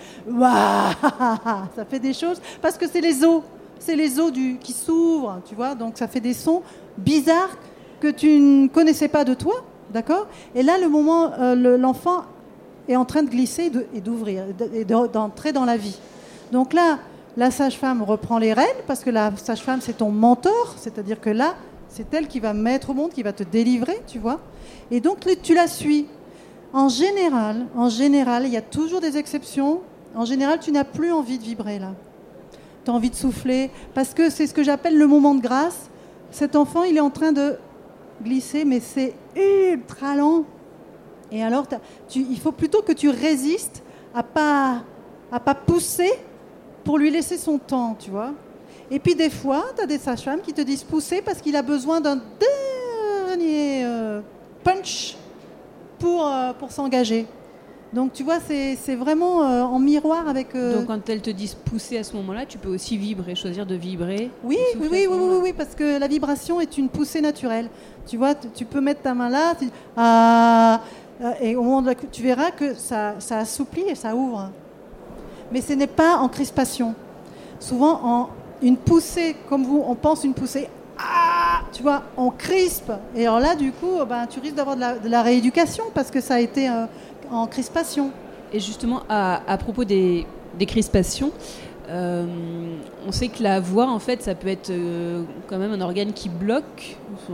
Ça fait des choses, parce que c'est les os, c'est les os du, qui s'ouvrent, tu vois, donc ça fait des sons bizarres que tu ne connaissais pas de toi, d'accord ? Et là, le moment, euh, le, l'enfant est en train de glisser et, de, et d'ouvrir, et de, d'entrer dans la vie. Donc là, la sage-femme reprend les rênes, parce que la sage-femme, c'est ton mentor, c'est-à-dire que là, c'est elle qui va mettre au monde, qui va te délivrer, tu vois. Et donc, tu la suis. En général, en général, il y a toujours des exceptions. En général, tu n'as plus envie de vibrer, là. Tu as envie de souffler, parce que c'est ce que j'appelle le moment de grâce. Cet enfant, il est en train de glisser, mais c'est ultra lent. Et alors, tu, il faut plutôt que tu résistes à pas, à pas pousser, pour lui laisser son temps, tu vois. Et puis des fois, tu as des sages-femmes qui te disent pousser parce qu'il a besoin d'un dernier euh, punch pour, euh, pour s'engager. Donc tu vois, c'est, c'est vraiment euh, en miroir avec... Euh... Donc quand elles te disent pousser à ce moment-là, tu peux aussi vibrer, choisir de vibrer. Oui, oui, oui, oui, oui, oui, parce que la vibration est une poussée naturelle. Tu vois, tu, tu peux mettre ta main là, tu, ah, et au moment de la, tu verras que ça, ça assouplit et ça ouvre. Mais ce n'est pas en crispation. Souvent, en une poussée, comme vous, on pense une poussée, ah, tu vois, on crispe. Et alors là, du coup, ben, tu risques d'avoir de la, de la rééducation parce que ça a été euh, en crispation. Et justement, à, à propos des, des crispations, euh, on sait que la voix, en fait, ça peut être euh, quand même un organe qui bloque son,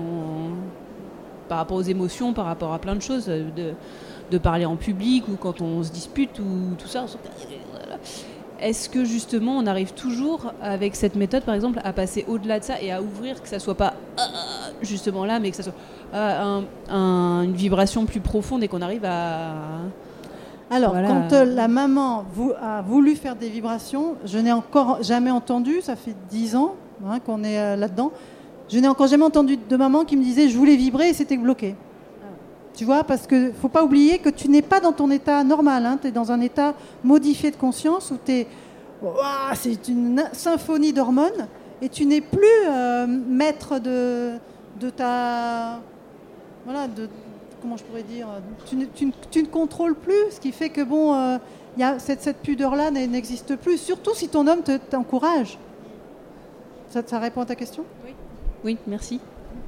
par rapport aux émotions, par rapport à plein de choses, de, de parler en public ou quand on se dispute ou tout ça. On se... Est-ce que justement on arrive toujours avec cette méthode par exemple à passer au-delà de ça et à ouvrir, que ça soit pas euh, justement là mais que ça soit euh, un, un, une vibration plus profonde et qu'on arrive à... Alors voilà. Quand euh, la maman vou- a voulu faire des vibrations, je n'ai encore jamais entendu, ça fait dix ans hein, qu'on est euh, là-dedans, je n'ai encore jamais entendu de maman qui me disait je voulais vibrer et c'était bloqué. Tu vois, parce qu'il ne faut pas oublier que tu n'es pas dans ton état normal. Hein, tu es dans un état modifié de conscience où t'es, oh, c'est une symphonie d'hormones et tu n'es plus euh, maître de, de ta... Voilà, de, comment je pourrais dire tu ne, tu, tu ne contrôles plus, ce qui fait que bon, euh, y a cette, cette pudeur-là n'existe plus, surtout si ton homme te, t'encourage. Ça, ça répond à ta question ? Oui, oui, merci.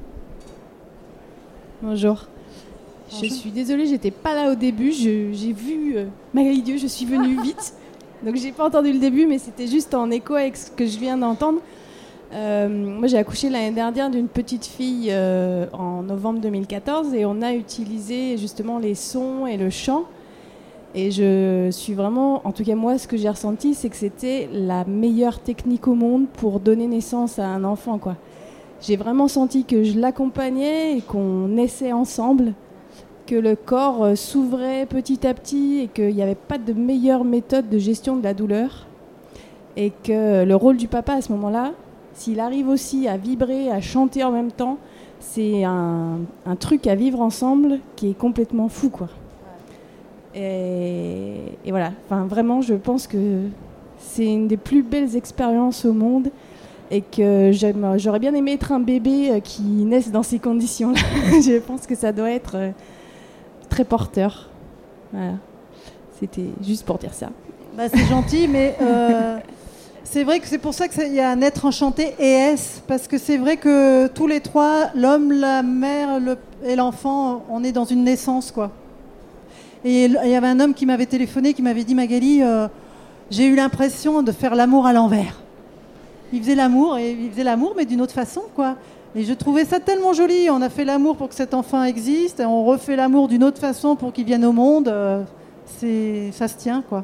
Bonjour. Je suis désolée, j'étais pas là au début. Je, j'ai vu euh, Magali Dieu, je suis venue vite. Donc j'ai pas entendu le début, mais c'était juste en écho avec ce que je viens d'entendre. Euh, moi j'ai accouché l'année dernière d'une petite fille euh, en novembre deux mille quatorze et on a utilisé justement les sons et le chant. Et je suis vraiment, en tout cas moi, ce que j'ai ressenti, c'est que c'était la meilleure technique au monde pour donner naissance à un enfant, quoi. j'ai vraiment senti que je l'accompagnais et qu'on naissait ensemble, que le corps euh, s'ouvrait petit à petit et qu'il n'y avait pas de meilleure méthode de gestion de la douleur. Et que le rôle du papa à ce moment-là, s'il arrive aussi à vibrer, à chanter en même temps, c'est un, un truc à vivre ensemble qui est complètement fou, quoi. Et, et voilà, enfin, vraiment, je pense que c'est une des plus belles expériences au monde et que j'aime, j'aurais bien aimé être un bébé qui naisse dans ces conditions-là. Je pense que ça doit être très porteur. Voilà. C'était juste pour dire ça. Bah, c'est gentil, mais euh, c'est vrai que c'est pour ça qu'il y a un être enchanté et S, parce que c'est vrai que tous les trois, l'homme, la mère le, et l'enfant, on est dans une naissance, quoi. Et il y avait un homme qui m'avait téléphoné, qui m'avait dit, Magali, euh, j'ai eu l'impression de faire l'amour à l'envers. Il faisait l'amour, et il faisait l'amour, mais d'une autre façon, quoi. Et je trouvais ça tellement joli. On a fait l'amour pour que cet enfant existe, et on refait l'amour d'une autre façon pour qu'il vienne au monde. Euh, c'est, ça se tient, quoi.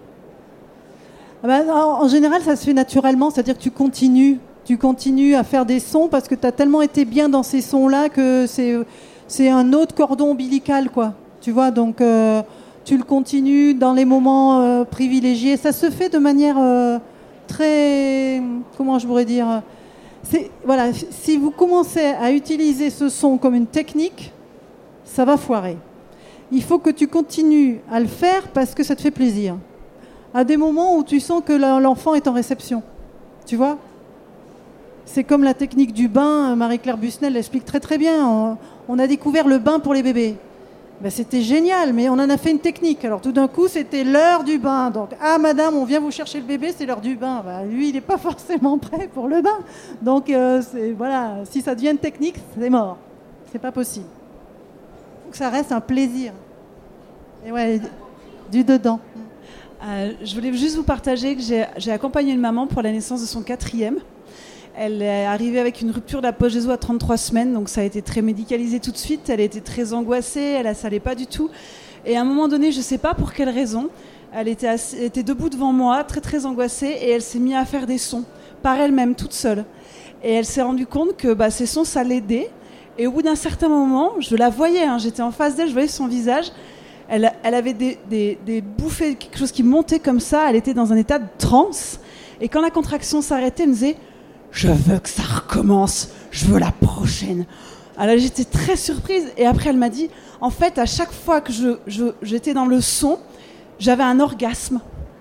Ben, en, en général, ça se fait naturellement, c'est-à-dire que tu continues, tu continues à faire des sons parce que tu as tellement été bien dans ces sons-là que c'est, c'est un autre cordon ombilical, quoi. Tu vois, donc euh, tu le continues dans les moments euh, privilégiés. Ça se fait de manière euh, très... Comment je pourrais dire c'est, voilà, si vous commencez à utiliser ce son comme une technique, ça va foirer. Il faut que tu continues à le faire parce que ça te fait plaisir. À des moments où tu sens que l'enfant est en réception. Tu vois ? C'est comme la technique du bain. Marie-Claire Busnel l'explique très très bien. On, on a découvert le bain pour les bébés. Ben, c'était génial, mais on en a fait une technique. Alors tout d'un coup, c'était l'heure du bain. Donc, ah madame, on vient vous chercher le bébé, c'est l'heure du bain. Ben, lui, il n'est pas forcément prêt pour le bain. Donc euh, c'est, voilà, si ça devient une technique, c'est mort. C'est pas possible. Il faut que ça reste un plaisir. Et ouais, du dedans. Euh, je voulais juste vous partager que j'ai, j'ai accompagné une maman pour la naissance de son quatrième. Elle est arrivée avec une rupture de la poche des os à trente-trois semaines, donc ça a été très médicalisé tout de suite. Elle était très angoissée, elle n'allait pas du tout. Et à un moment donné, je ne sais pas pour quelle raison, elle était, assez, elle était debout devant moi, très très angoissée, et elle s'est mise à faire des sons, par elle-même, toute seule. Et elle s'est rendue compte que bah, ces sons, ça l'aidait. Et au bout d'un certain moment, je la voyais, hein, j'étais en face d'elle, je voyais son visage. Elle, elle avait des, des, des bouffées, quelque chose qui montait comme ça, elle était dans un état de transe. Et quand la contraction s'arrêtait, elle me disait « Je veux que ça recommence, je veux la prochaine ». Alors j'étais très surprise. Et après, elle m'a dit « En fait, à chaque fois que je, je, j'étais dans le son, j'avais un orgasme ».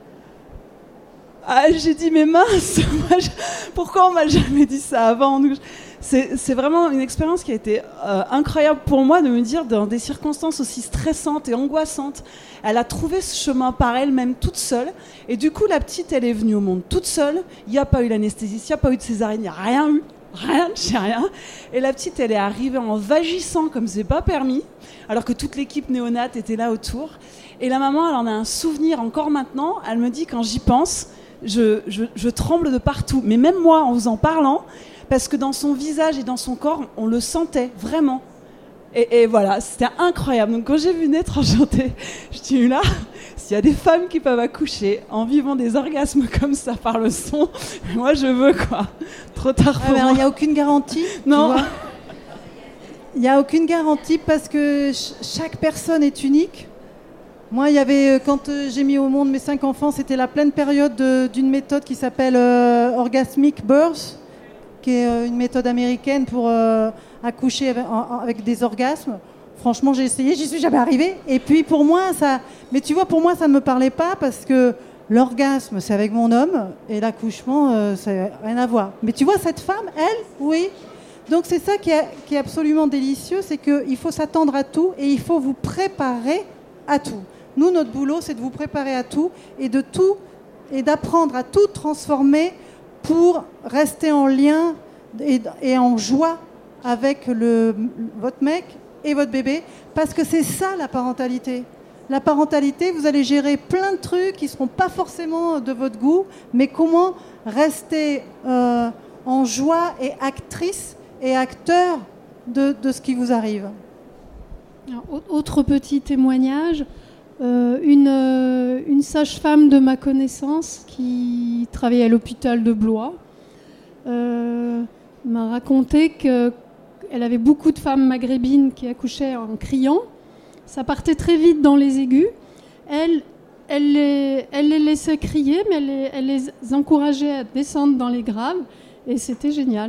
Ah, j'ai dit « Mais mince, moi, je... pourquoi on m'a jamais dit ça avant ?» C'est, c'est vraiment une expérience qui a été euh, incroyable pour moi de me dire, dans des circonstances aussi stressantes et angoissantes, elle a trouvé ce chemin par elle-même toute seule. Et du coup, la petite, elle est venue au monde toute seule. Il n'y a pas eu l'anesthésie, il n'y a pas eu de césarienne, il n'y a rien eu. Rien, j'ai rien. Et la petite, elle est arrivée en vagissant comme c'est pas permis, alors que toute l'équipe néonate était là autour. Et la maman, elle en a un souvenir encore maintenant. Elle me dit, quand j'y pense, je, je, je tremble de partout. Mais même moi, en vous en parlant, parce que dans son visage et dans son corps, on le sentait vraiment. Et, et voilà, c'était incroyable. Donc quand j'ai vu naître Enchantée, je dis là, s'il y a des femmes qui peuvent accoucher en vivant des orgasmes comme ça par le son, moi je veux, quoi. Trop tard pour moi. Il n'y a aucune garantie. Non. Il n'y a aucune garantie parce que ch- chaque personne est unique. Moi, il y avait, quand euh, j'ai mis au monde mes cinq enfants, c'était la pleine période de, d'une méthode qui s'appelle euh, Orgasmic Birth, qui est euh, une méthode américaine pour euh, accoucher avec, en, avec des orgasmes. Franchement, j'ai essayé, j'y suis jamais arrivée. Et puis pour moi, ça... Mais tu vois, pour moi, ça ne me parlait pas parce que l'orgasme, c'est avec mon homme et l'accouchement, euh, ça n'a rien à voir. Mais tu vois, cette femme, elle, oui. Donc c'est ça qui est, qui est absolument délicieux, c'est qu'il faut s'attendre à tout et il faut vous préparer à tout. Nous, notre boulot, c'est de vous préparer à tout et de tout et d'apprendre à tout transformer pour rester en lien et, et en joie avec le, votre mec et votre bébé, parce que c'est ça la parentalité. La parentalité, vous allez gérer plein de trucs qui ne seront pas forcément de votre goût, mais comment rester euh, en joie et actrice et acteur de, de ce qui vous arrive. Alors, autre petit témoignage, euh, une, euh, une sage-femme de ma connaissance qui travaillait à l'hôpital de Blois euh, m'a raconté qu'elle avait beaucoup de femmes maghrébines qui accouchaient en criant. Ça partait très vite dans les aigus. Elle, elle, les, elle les laissait crier, mais elle les, elle les encourageait à descendre dans les graves. Et c'était génial.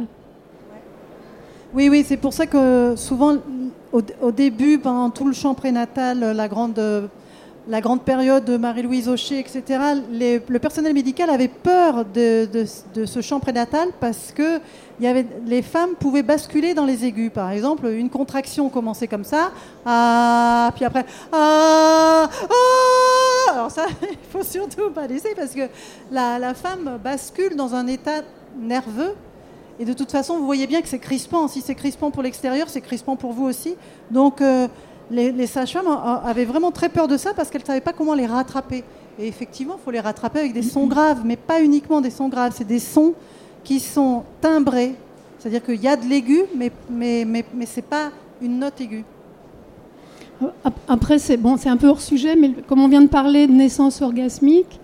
Oui, oui, c'est pour ça que souvent, au, au début, pendant tout le chant prénatal, la grande, la grande période de Marie-Louise Aucher, et cetera, les, le personnel médical avait peur de, de, de ce chant prénatal parce que il y avait, les femmes pouvaient basculer dans les aigus. Par exemple, une contraction commençait comme ça, ah, puis après, ah, ah. Alors ça, il faut surtout pas laisser parce que la, la femme bascule dans un état nerveux. Et de toute façon, vous voyez bien que c'est crispant. Si c'est crispant pour l'extérieur, c'est crispant pour vous aussi. Donc, euh, les, les sages-femmes avaient vraiment très peur de ça parce qu'elles ne savaient pas comment les rattraper. Et effectivement, il faut les rattraper avec des sons graves, mais pas uniquement des sons graves. C'est des sons qui sont timbrés. C'est-à-dire qu'il y a de l'aigu, mais, mais, mais, mais ce n'est pas une note aiguë. Après, c'est, bon, c'est un peu hors sujet, mais comme on vient de parler de naissance orgasmique,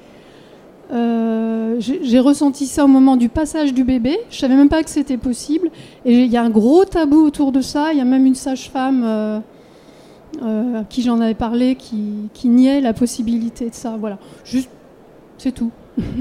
Euh, j'ai, j'ai ressenti ça au moment du passage du bébé. Je savais même pas que c'était possible. Et il y a un gros tabou autour de ça. Il y a même une sage-femme euh, euh, à qui j'en avais parlé qui, qui niait la possibilité de ça. Voilà, juste, c'est tout.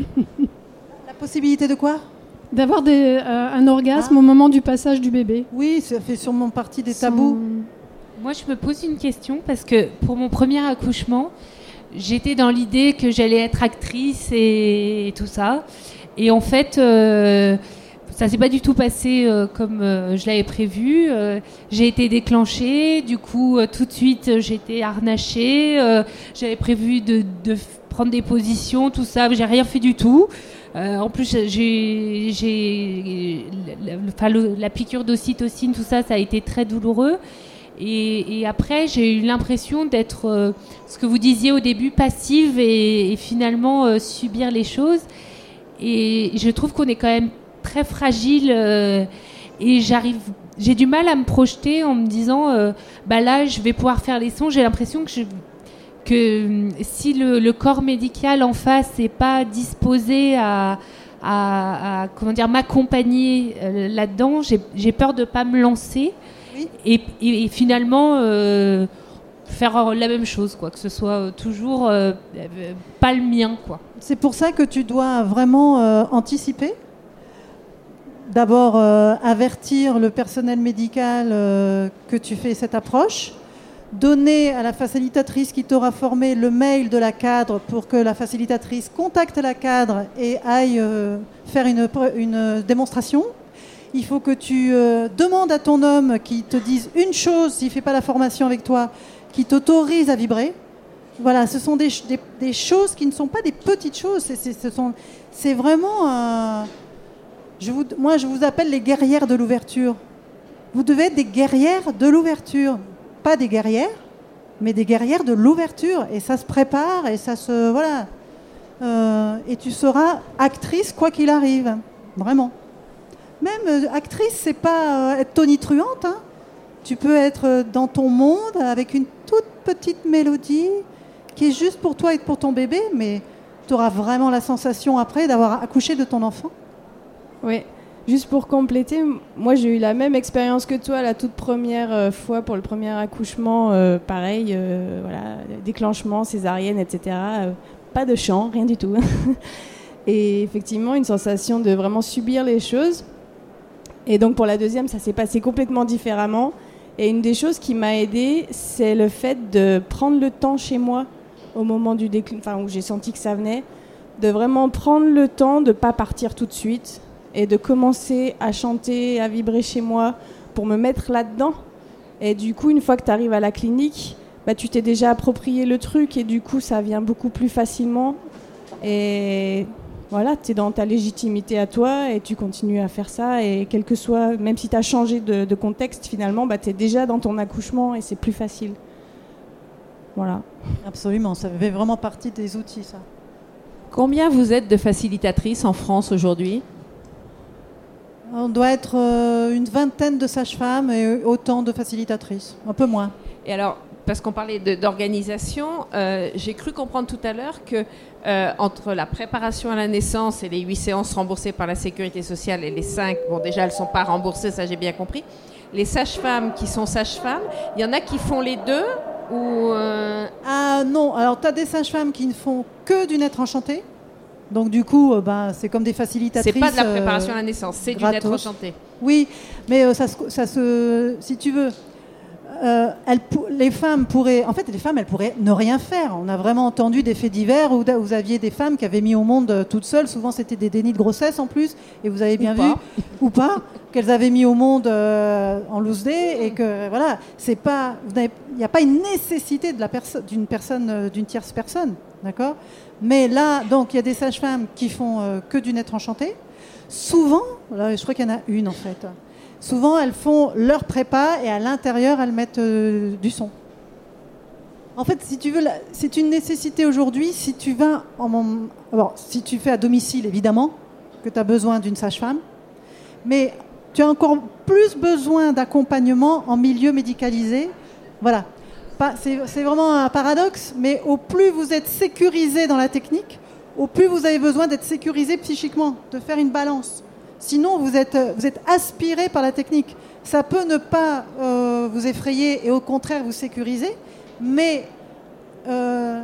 La possibilité de quoi ? D'avoir des, euh, un orgasme ah. au moment du passage du bébé. Oui, ça fait sûrement partie des tabous. Son... Moi, je me pose une question parce que pour mon premier accouchement, j'étais dans l'idée que j'allais être actrice et, et tout ça. Et en fait, euh, ça s'est pas du tout passé euh, comme euh, je l'avais prévu. Euh, j'ai été déclenchée. Du coup, euh, tout de suite, j'ai été harnachée. Euh, j'avais prévu de, de prendre des positions, tout ça. J'ai rien fait du tout. Euh, en plus, j'ai, j'ai la, la, la, la piqûre d'ocytocine, tout ça, ça a été très douloureux. Et, et après, j'ai eu l'impression d'être, euh, ce que vous disiez au début, passive et, et finalement euh, subir les choses. Et je trouve qu'on est quand même très fragile. Euh, et j'arrive, j'ai du mal à me projeter en me disant, euh, bah là, je vais pouvoir faire les sons. J'ai l'impression que, je, que si le, le corps médical en face n'est pas disposé à, à, à comment dire, m'accompagner euh, là-dedans, j'ai, j'ai peur de ne pas me lancer. Et, et, et finalement euh, faire la même chose, quoi, que ce soit toujours euh, pas le mien, quoi. C'est pour ça que tu dois vraiment euh, anticiper. D'abord euh, avertir le personnel médical euh, que tu fais cette approche, donner à la facilitatrice qui t'aura formé le mail de la cadre pour que la facilitatrice contacte la cadre et aille euh, faire une, une démonstration. Il faut que tu euh, demandes à ton homme qu'il te dise une chose, s'il ne fait pas la formation avec toi, qui t'autorise à vibrer. Voilà, ce sont des, des, des choses qui ne sont pas des petites choses. C'est, c'est, ce sont, c'est vraiment... Euh, je vous, moi, je vous appelle les guerrières de l'ouverture. Vous devez être des guerrières de l'ouverture. Pas des guerrières, mais des guerrières de l'ouverture. Et ça se prépare et ça se... Voilà. Euh, et tu seras actrice quoi qu'il arrive. Vraiment. Même euh, actrice, c'est pas euh, être tonitruante. Hein. Tu peux être euh, dans ton monde avec une toute petite mélodie qui est juste pour toi et pour ton bébé, mais tu auras vraiment la sensation après d'avoir accouché de ton enfant. Oui, juste pour compléter, moi j'ai eu la même expérience que toi la toute première euh, fois pour le premier accouchement, euh, pareil, euh, voilà, déclenchement, césarienne, et cetera. Euh, pas de chant, rien du tout. Et effectivement, une sensation de vraiment subir les choses. Et donc pour la deuxième, ça s'est passé complètement différemment. Et une des choses qui m'a aidée, c'est le fait de prendre le temps chez moi au moment du décl... enfin, où j'ai senti que ça venait, de vraiment prendre le temps de ne pas partir tout de suite et de commencer à chanter, à vibrer chez moi pour me mettre là-dedans. Et du coup, une fois que tu arrives à la clinique, bah, tu t'es déjà approprié le truc et du coup, ça vient beaucoup plus facilement. Et... Voilà, tu es dans ta légitimité à toi et tu continues à faire ça. Et quel que soit, même si tu as changé de, de contexte, finalement, bah, tu es déjà dans ton accouchement et c'est plus facile. Voilà. Absolument, ça fait vraiment partie des outils, ça. Combien vous êtes de facilitatrices en France aujourd'hui ? On doit être euh, une vingtaine de sages-femmes et autant de facilitatrices, un peu moins. Et alors, parce qu'on parlait de, d'organisation, euh, j'ai cru comprendre tout à l'heure que euh, entre la préparation à la naissance et les huit séances remboursées par la Sécurité sociale et les cinq, bon déjà elles ne sont pas remboursées, ça j'ai bien compris, les sages-femmes qui sont sages-femmes, il y en a qui font les deux ou euh... Ah non, alors tu as des sages-femmes qui ne font que du naître enchanté. Donc du coup, euh, ben, c'est comme des facilitatrices. C'est pas de la préparation euh, à la naissance, c'est gratos. Du naître enchanté. Oui, mais euh, ça, ça se, si tu veux, euh, elles, les femmes pourraient, en fait, les femmes, elles pourraient ne rien faire. On a vraiment entendu des faits divers où vous aviez des femmes qui avaient mis au monde euh, toutes seules. Souvent, c'était des dénis de grossesse en plus, et vous avez bien ou vu, pas. ou pas, qu'elles avaient mis au monde euh, en loose day, et que voilà, c'est pas, il n'y a pas une nécessité de la perso- d'une personne, euh, d'une tierce personne, d'accord ? Mais là, donc, il y a des sages-femmes qui font euh, que du naître enchanté. Souvent, là, je crois qu'il y en a une en fait. Souvent, elles font leur prépa et à l'intérieur, elles mettent euh, du son. En fait, si tu veux, là, c'est une nécessité aujourd'hui. Si tu vas en, bon, si tu fais à domicile, évidemment, que tu as besoin d'une sage-femme, mais tu as encore plus besoin d'accompagnement en milieu médicalisé. Voilà. C'est, c'est vraiment un paradoxe, mais au plus vous êtes sécurisé dans la technique, au plus vous avez besoin d'être sécurisé psychiquement, de faire une balance. Sinon, vous êtes, vous êtes aspiré par la technique. Ça peut ne pas euh, vous effrayer et au contraire vous sécuriser, mais euh,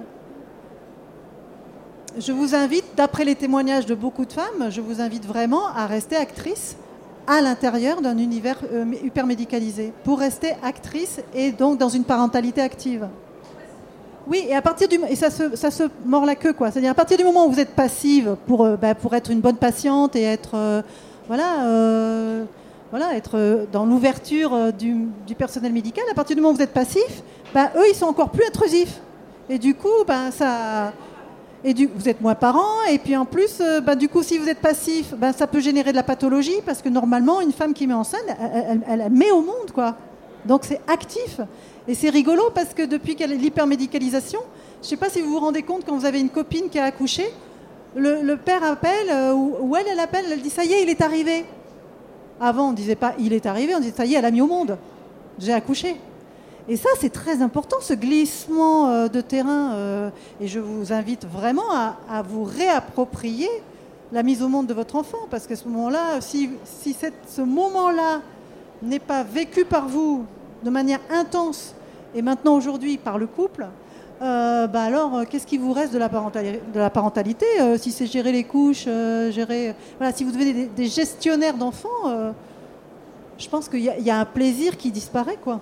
je vous invite, d'après les témoignages de beaucoup de femmes, je vous invite vraiment à rester actrice à l'intérieur d'un univers euh, hyper médicalisé, pour rester actrice et donc dans une parentalité active. Oui, et à partir du et ça se ça se mord la queue quoi. C'est-à-dire à partir du moment où vous êtes passive pour euh, bah, pour être une bonne patiente et être euh, voilà euh, voilà être euh, dans l'ouverture euh, du, du personnel médical, à partir du moment où vous êtes passif, bah, eux ils sont encore plus intrusifs. Et du coup, bah, ça Et du, vous êtes moins parent, et puis en plus, euh, bah, du coup, si vous êtes passif, bah, ça peut générer de la pathologie, parce que normalement, une femme qui met en scène, elle, elle, elle met au monde, quoi. Donc c'est actif. Et c'est rigolo, parce que depuis qu'il y a l'hypermédicalisation, je ne sais pas si vous vous rendez compte, quand vous avez une copine qui a accouché, le, le père appelle, euh, ou, ou elle, elle appelle, elle dit « ça y est, il est arrivé ». Avant, on ne disait pas « il est arrivé », on disait « ça y est, elle a mis au monde, j'ai accouché ». Et ça, c'est très important, ce glissement euh, de terrain. Euh, et je vous invite vraiment à, à vous réapproprier la mise au monde de votre enfant. Parce qu'à ce moment-là, si, si cette, ce moment-là n'est pas vécu par vous de manière intense, et maintenant aujourd'hui par le couple, euh, bah alors euh, qu'est-ce qui vous reste de la, parentali- de la parentalité euh, si c'est gérer les couches, euh, gérer... Voilà, si vous devenez des, des gestionnaires d'enfants, euh, je pense qu'il y a, y a un plaisir qui disparaît, quoi.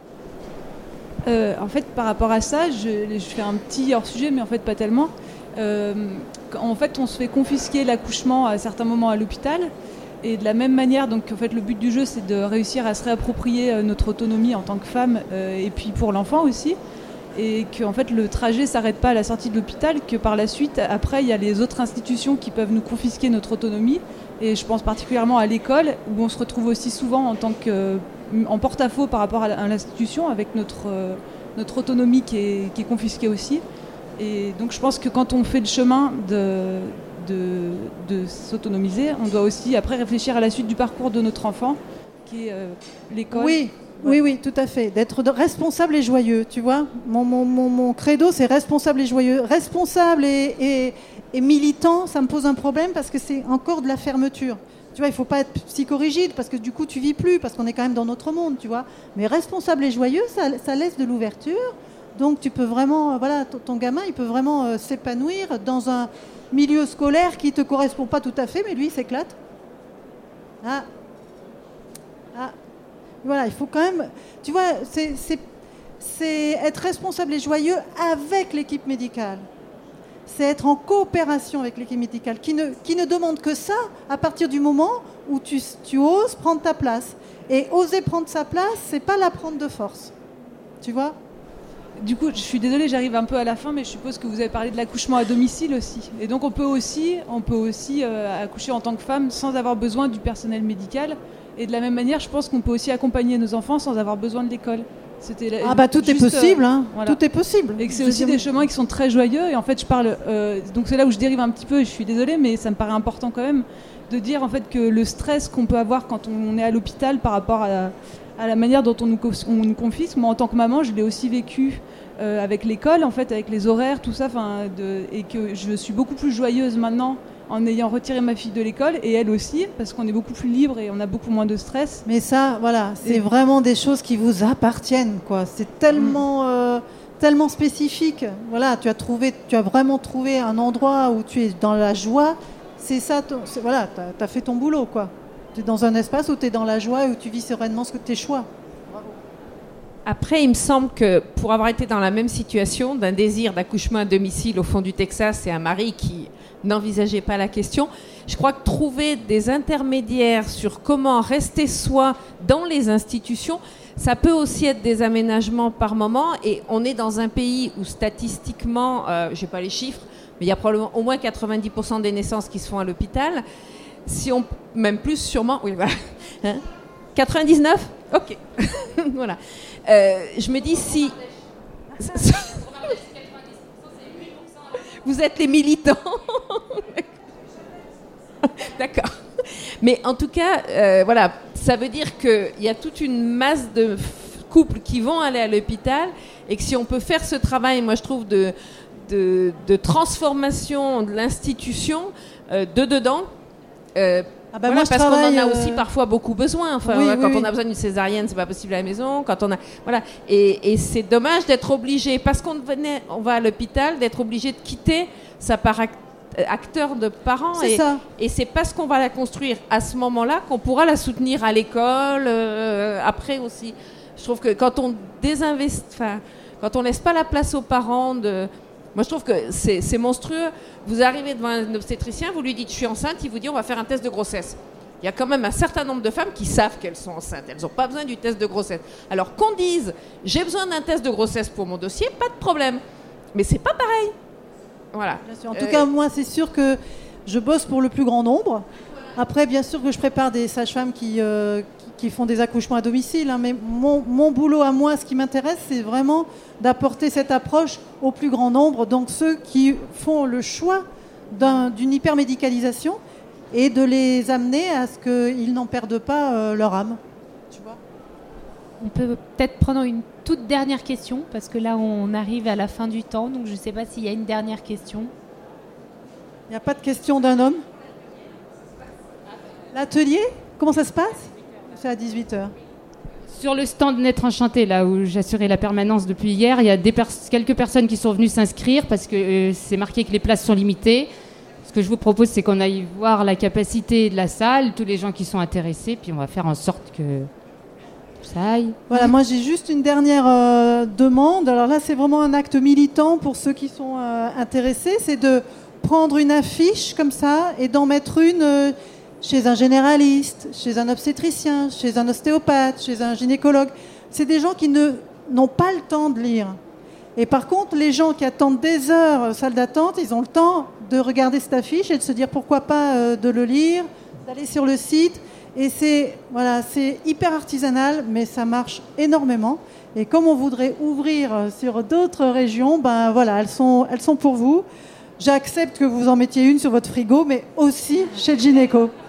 Euh, en fait, par rapport à ça, je, je fais un petit hors-sujet, mais en fait pas tellement. Euh, en fait, on se fait confisquer l'accouchement à certains moments à l'hôpital. Et de la même manière, donc en fait, le but du jeu, c'est de réussir à se réapproprier notre autonomie en tant que femme, euh, et puis pour l'enfant aussi. Et que en fait, le trajet ne s'arrête pas à la sortie de l'hôpital, que par la suite, après, il y a les autres institutions qui peuvent nous confisquer notre autonomie. Et je pense particulièrement à l'école, où on se retrouve aussi souvent en tant que... en porte-à-faux par rapport à l'institution, avec notre, euh, notre autonomie qui est, qui est confisquée aussi. Et donc je pense que quand on fait le chemin de, de, de s'autonomiser, on doit aussi après réfléchir à la suite du parcours de notre enfant, qui est euh, l'école. Oui, ouais. oui, oui, tout à fait. D'être responsable et joyeux, tu vois. Mon, mon, mon, mon credo, c'est responsable et joyeux. Responsable et, et, et militant, ça me pose un problème parce que c'est encore de la fermeture. Tu vois, il ne faut pas être psychorigide parce que du coup, tu vis plus, parce qu'on est quand même dans notre monde, tu vois. Mais responsable et joyeux, ça, ça laisse de l'ouverture. Donc, tu peux vraiment, voilà, ton, ton gamin, il peut vraiment euh, s'épanouir dans un milieu scolaire qui ne te correspond pas tout à fait, mais lui, il s'éclate. Ah. Ah. Voilà, il faut quand même, tu vois, c'est, c'est, c'est être responsable et joyeux avec l'équipe médicale. C'est être en coopération avec l'équipe médicale, qui ne, qui ne demande que ça à partir du moment où tu, tu oses prendre ta place. Et oser prendre sa place, c'est pas la prendre de force. Tu vois ? Du coup, je suis désolée, j'arrive un peu à la fin, mais je suppose que vous avez parlé de l'accouchement à domicile aussi. Et donc, on peut aussi, on peut aussi euh, accoucher en tant que femme sans avoir besoin du personnel médical. Et de la même manière, je pense qu'on peut aussi accompagner nos enfants sans avoir besoin de l'école. C'était ah bah tout juste, est possible, hein. euh, voilà. Tout est possible. Et que c'est aussi des chemins qui sont très joyeux. Et en fait, je parle. Euh, donc c'est là où je dérive un petit peu. Et je suis désolée, mais ça me paraît important quand même de dire en fait que le stress qu'on peut avoir quand on est à l'hôpital par rapport à, à la manière dont on nous, on nous confie. Moi, en tant que maman, je l'ai aussi vécu euh, avec l'école, en fait, avec les horaires, tout ça, de, et que je suis beaucoup plus joyeuse maintenant en ayant retiré ma fille de l'école, et elle aussi, parce qu'on est beaucoup plus libre et on a beaucoup moins de stress. Mais ça, voilà, c'est et... vraiment des choses qui vous appartiennent, quoi. C'est tellement, mmh. euh, tellement spécifique. Voilà, tu as trouvé, tu as vraiment trouvé un endroit où tu es dans la joie. C'est ça, c'est, voilà, tu as, as fait ton boulot, quoi. Tu es dans un espace où tu es dans la joie et où tu vis sereinement ce que tes choix. Bravo. Après, il me semble que pour avoir été dans la même situation, d'un désir d'accouchement à domicile au fond du Texas et un mari qui n'envisageait pas la question, je crois que trouver des intermédiaires sur comment rester soi dans les institutions, ça peut aussi être des aménagements par moment. Et on est dans un pays où statistiquement, euh, je n'ai pas les chiffres, mais il y a probablement au moins quatre-vingt-dix pour cent des naissances qui se font à l'hôpital. Si on, même plus sûrement, oui voilà, hein, quatre-vingt-dix-neuf, ok, voilà. Euh, je me dis si vous êtes les militants, d'accord. Mais en tout cas, euh, voilà, ça veut dire qu'il y a toute une masse de couples qui vont aller à l'hôpital et que si on peut faire ce travail, moi je trouve de de, de transformation de l'institution euh, de dedans. Euh, ah bah voilà, moi, parce qu'on en a aussi euh... parfois beaucoup besoin. Enfin, oui, voilà, oui, quand oui. on a besoin d'une césarienne, c'est pas possible à la maison. Quand on a, voilà, et, et c'est dommage d'être obligé, parce qu'on venait, on va à l'hôpital, d'être obligé de quitter sa part acteur de parents. C'est et, ça. Et c'est parce qu'on va la construire à ce moment-là qu'on pourra la soutenir à l'école, euh, après aussi. Je trouve que quand on désinvestit, enfin, quand on laisse pas la place aux parents de Moi, je trouve que c'est, c'est monstrueux. Vous arrivez devant un obstétricien, vous lui dites « je suis enceinte », il vous dit « on va faire un test de grossesse ». Il y a quand même un certain nombre de femmes qui savent qu'elles sont enceintes. Elles n'ont pas besoin du test de grossesse. Alors qu'on dise « j'ai besoin d'un test de grossesse pour mon dossier », pas de problème. Mais c'est pas pareil. Voilà. Bien sûr. En tout euh... cas, moi, c'est sûr que je bosse pour le plus grand nombre. Après, bien sûr que je prépare des sages-femmes qui, euh, qui, qui font des accouchements à domicile. Hein, mais mon, mon boulot à moi, ce qui m'intéresse, c'est vraiment d'apporter cette approche au plus grand nombre. Donc ceux qui font le choix d'un, d'une hypermédicalisation et de les amener à ce qu'ils n'en perdent pas euh, leur âme. Tu vois ? On peut peut-être prendre une toute dernière question, parce que là, on arrive à la fin du temps. Donc je ne sais pas s'il y a une dernière question. Il n'y a pas de question d'un homme ? L'atelier, comment ça se passe ? C'est à dix-huit heures. Sur le stand Naître Enchanté, là où j'assurais la permanence depuis hier, il y a des pers- quelques personnes qui sont venues s'inscrire parce que euh, c'est marqué que les places sont limitées. Ce que je vous propose, c'est qu'on aille voir la capacité de la salle, tous les gens qui sont intéressés, puis on va faire en sorte que ça aille. Voilà, moi j'ai juste une dernière euh, demande. Alors là, c'est vraiment un acte militant pour ceux qui sont euh, intéressés. C'est de prendre une affiche comme ça et d'en mettre une... Euh, chez un généraliste, chez un obstétricien, chez un ostéopathe, chez un gynécologue. C'est des gens qui ne, n'ont pas le temps de lire. Et par contre, les gens qui attendent des heures en salle d'attente, ils ont le temps de regarder cette affiche et de se dire pourquoi pas euh, de le lire, d'aller sur le site. Et c'est, voilà, c'est hyper artisanal, mais ça marche énormément. Et comme on voudrait ouvrir sur d'autres régions, ben voilà, elles sont, elles sont pour vous. J'accepte que vous en mettiez une sur votre frigo, mais aussi chez le gynéco.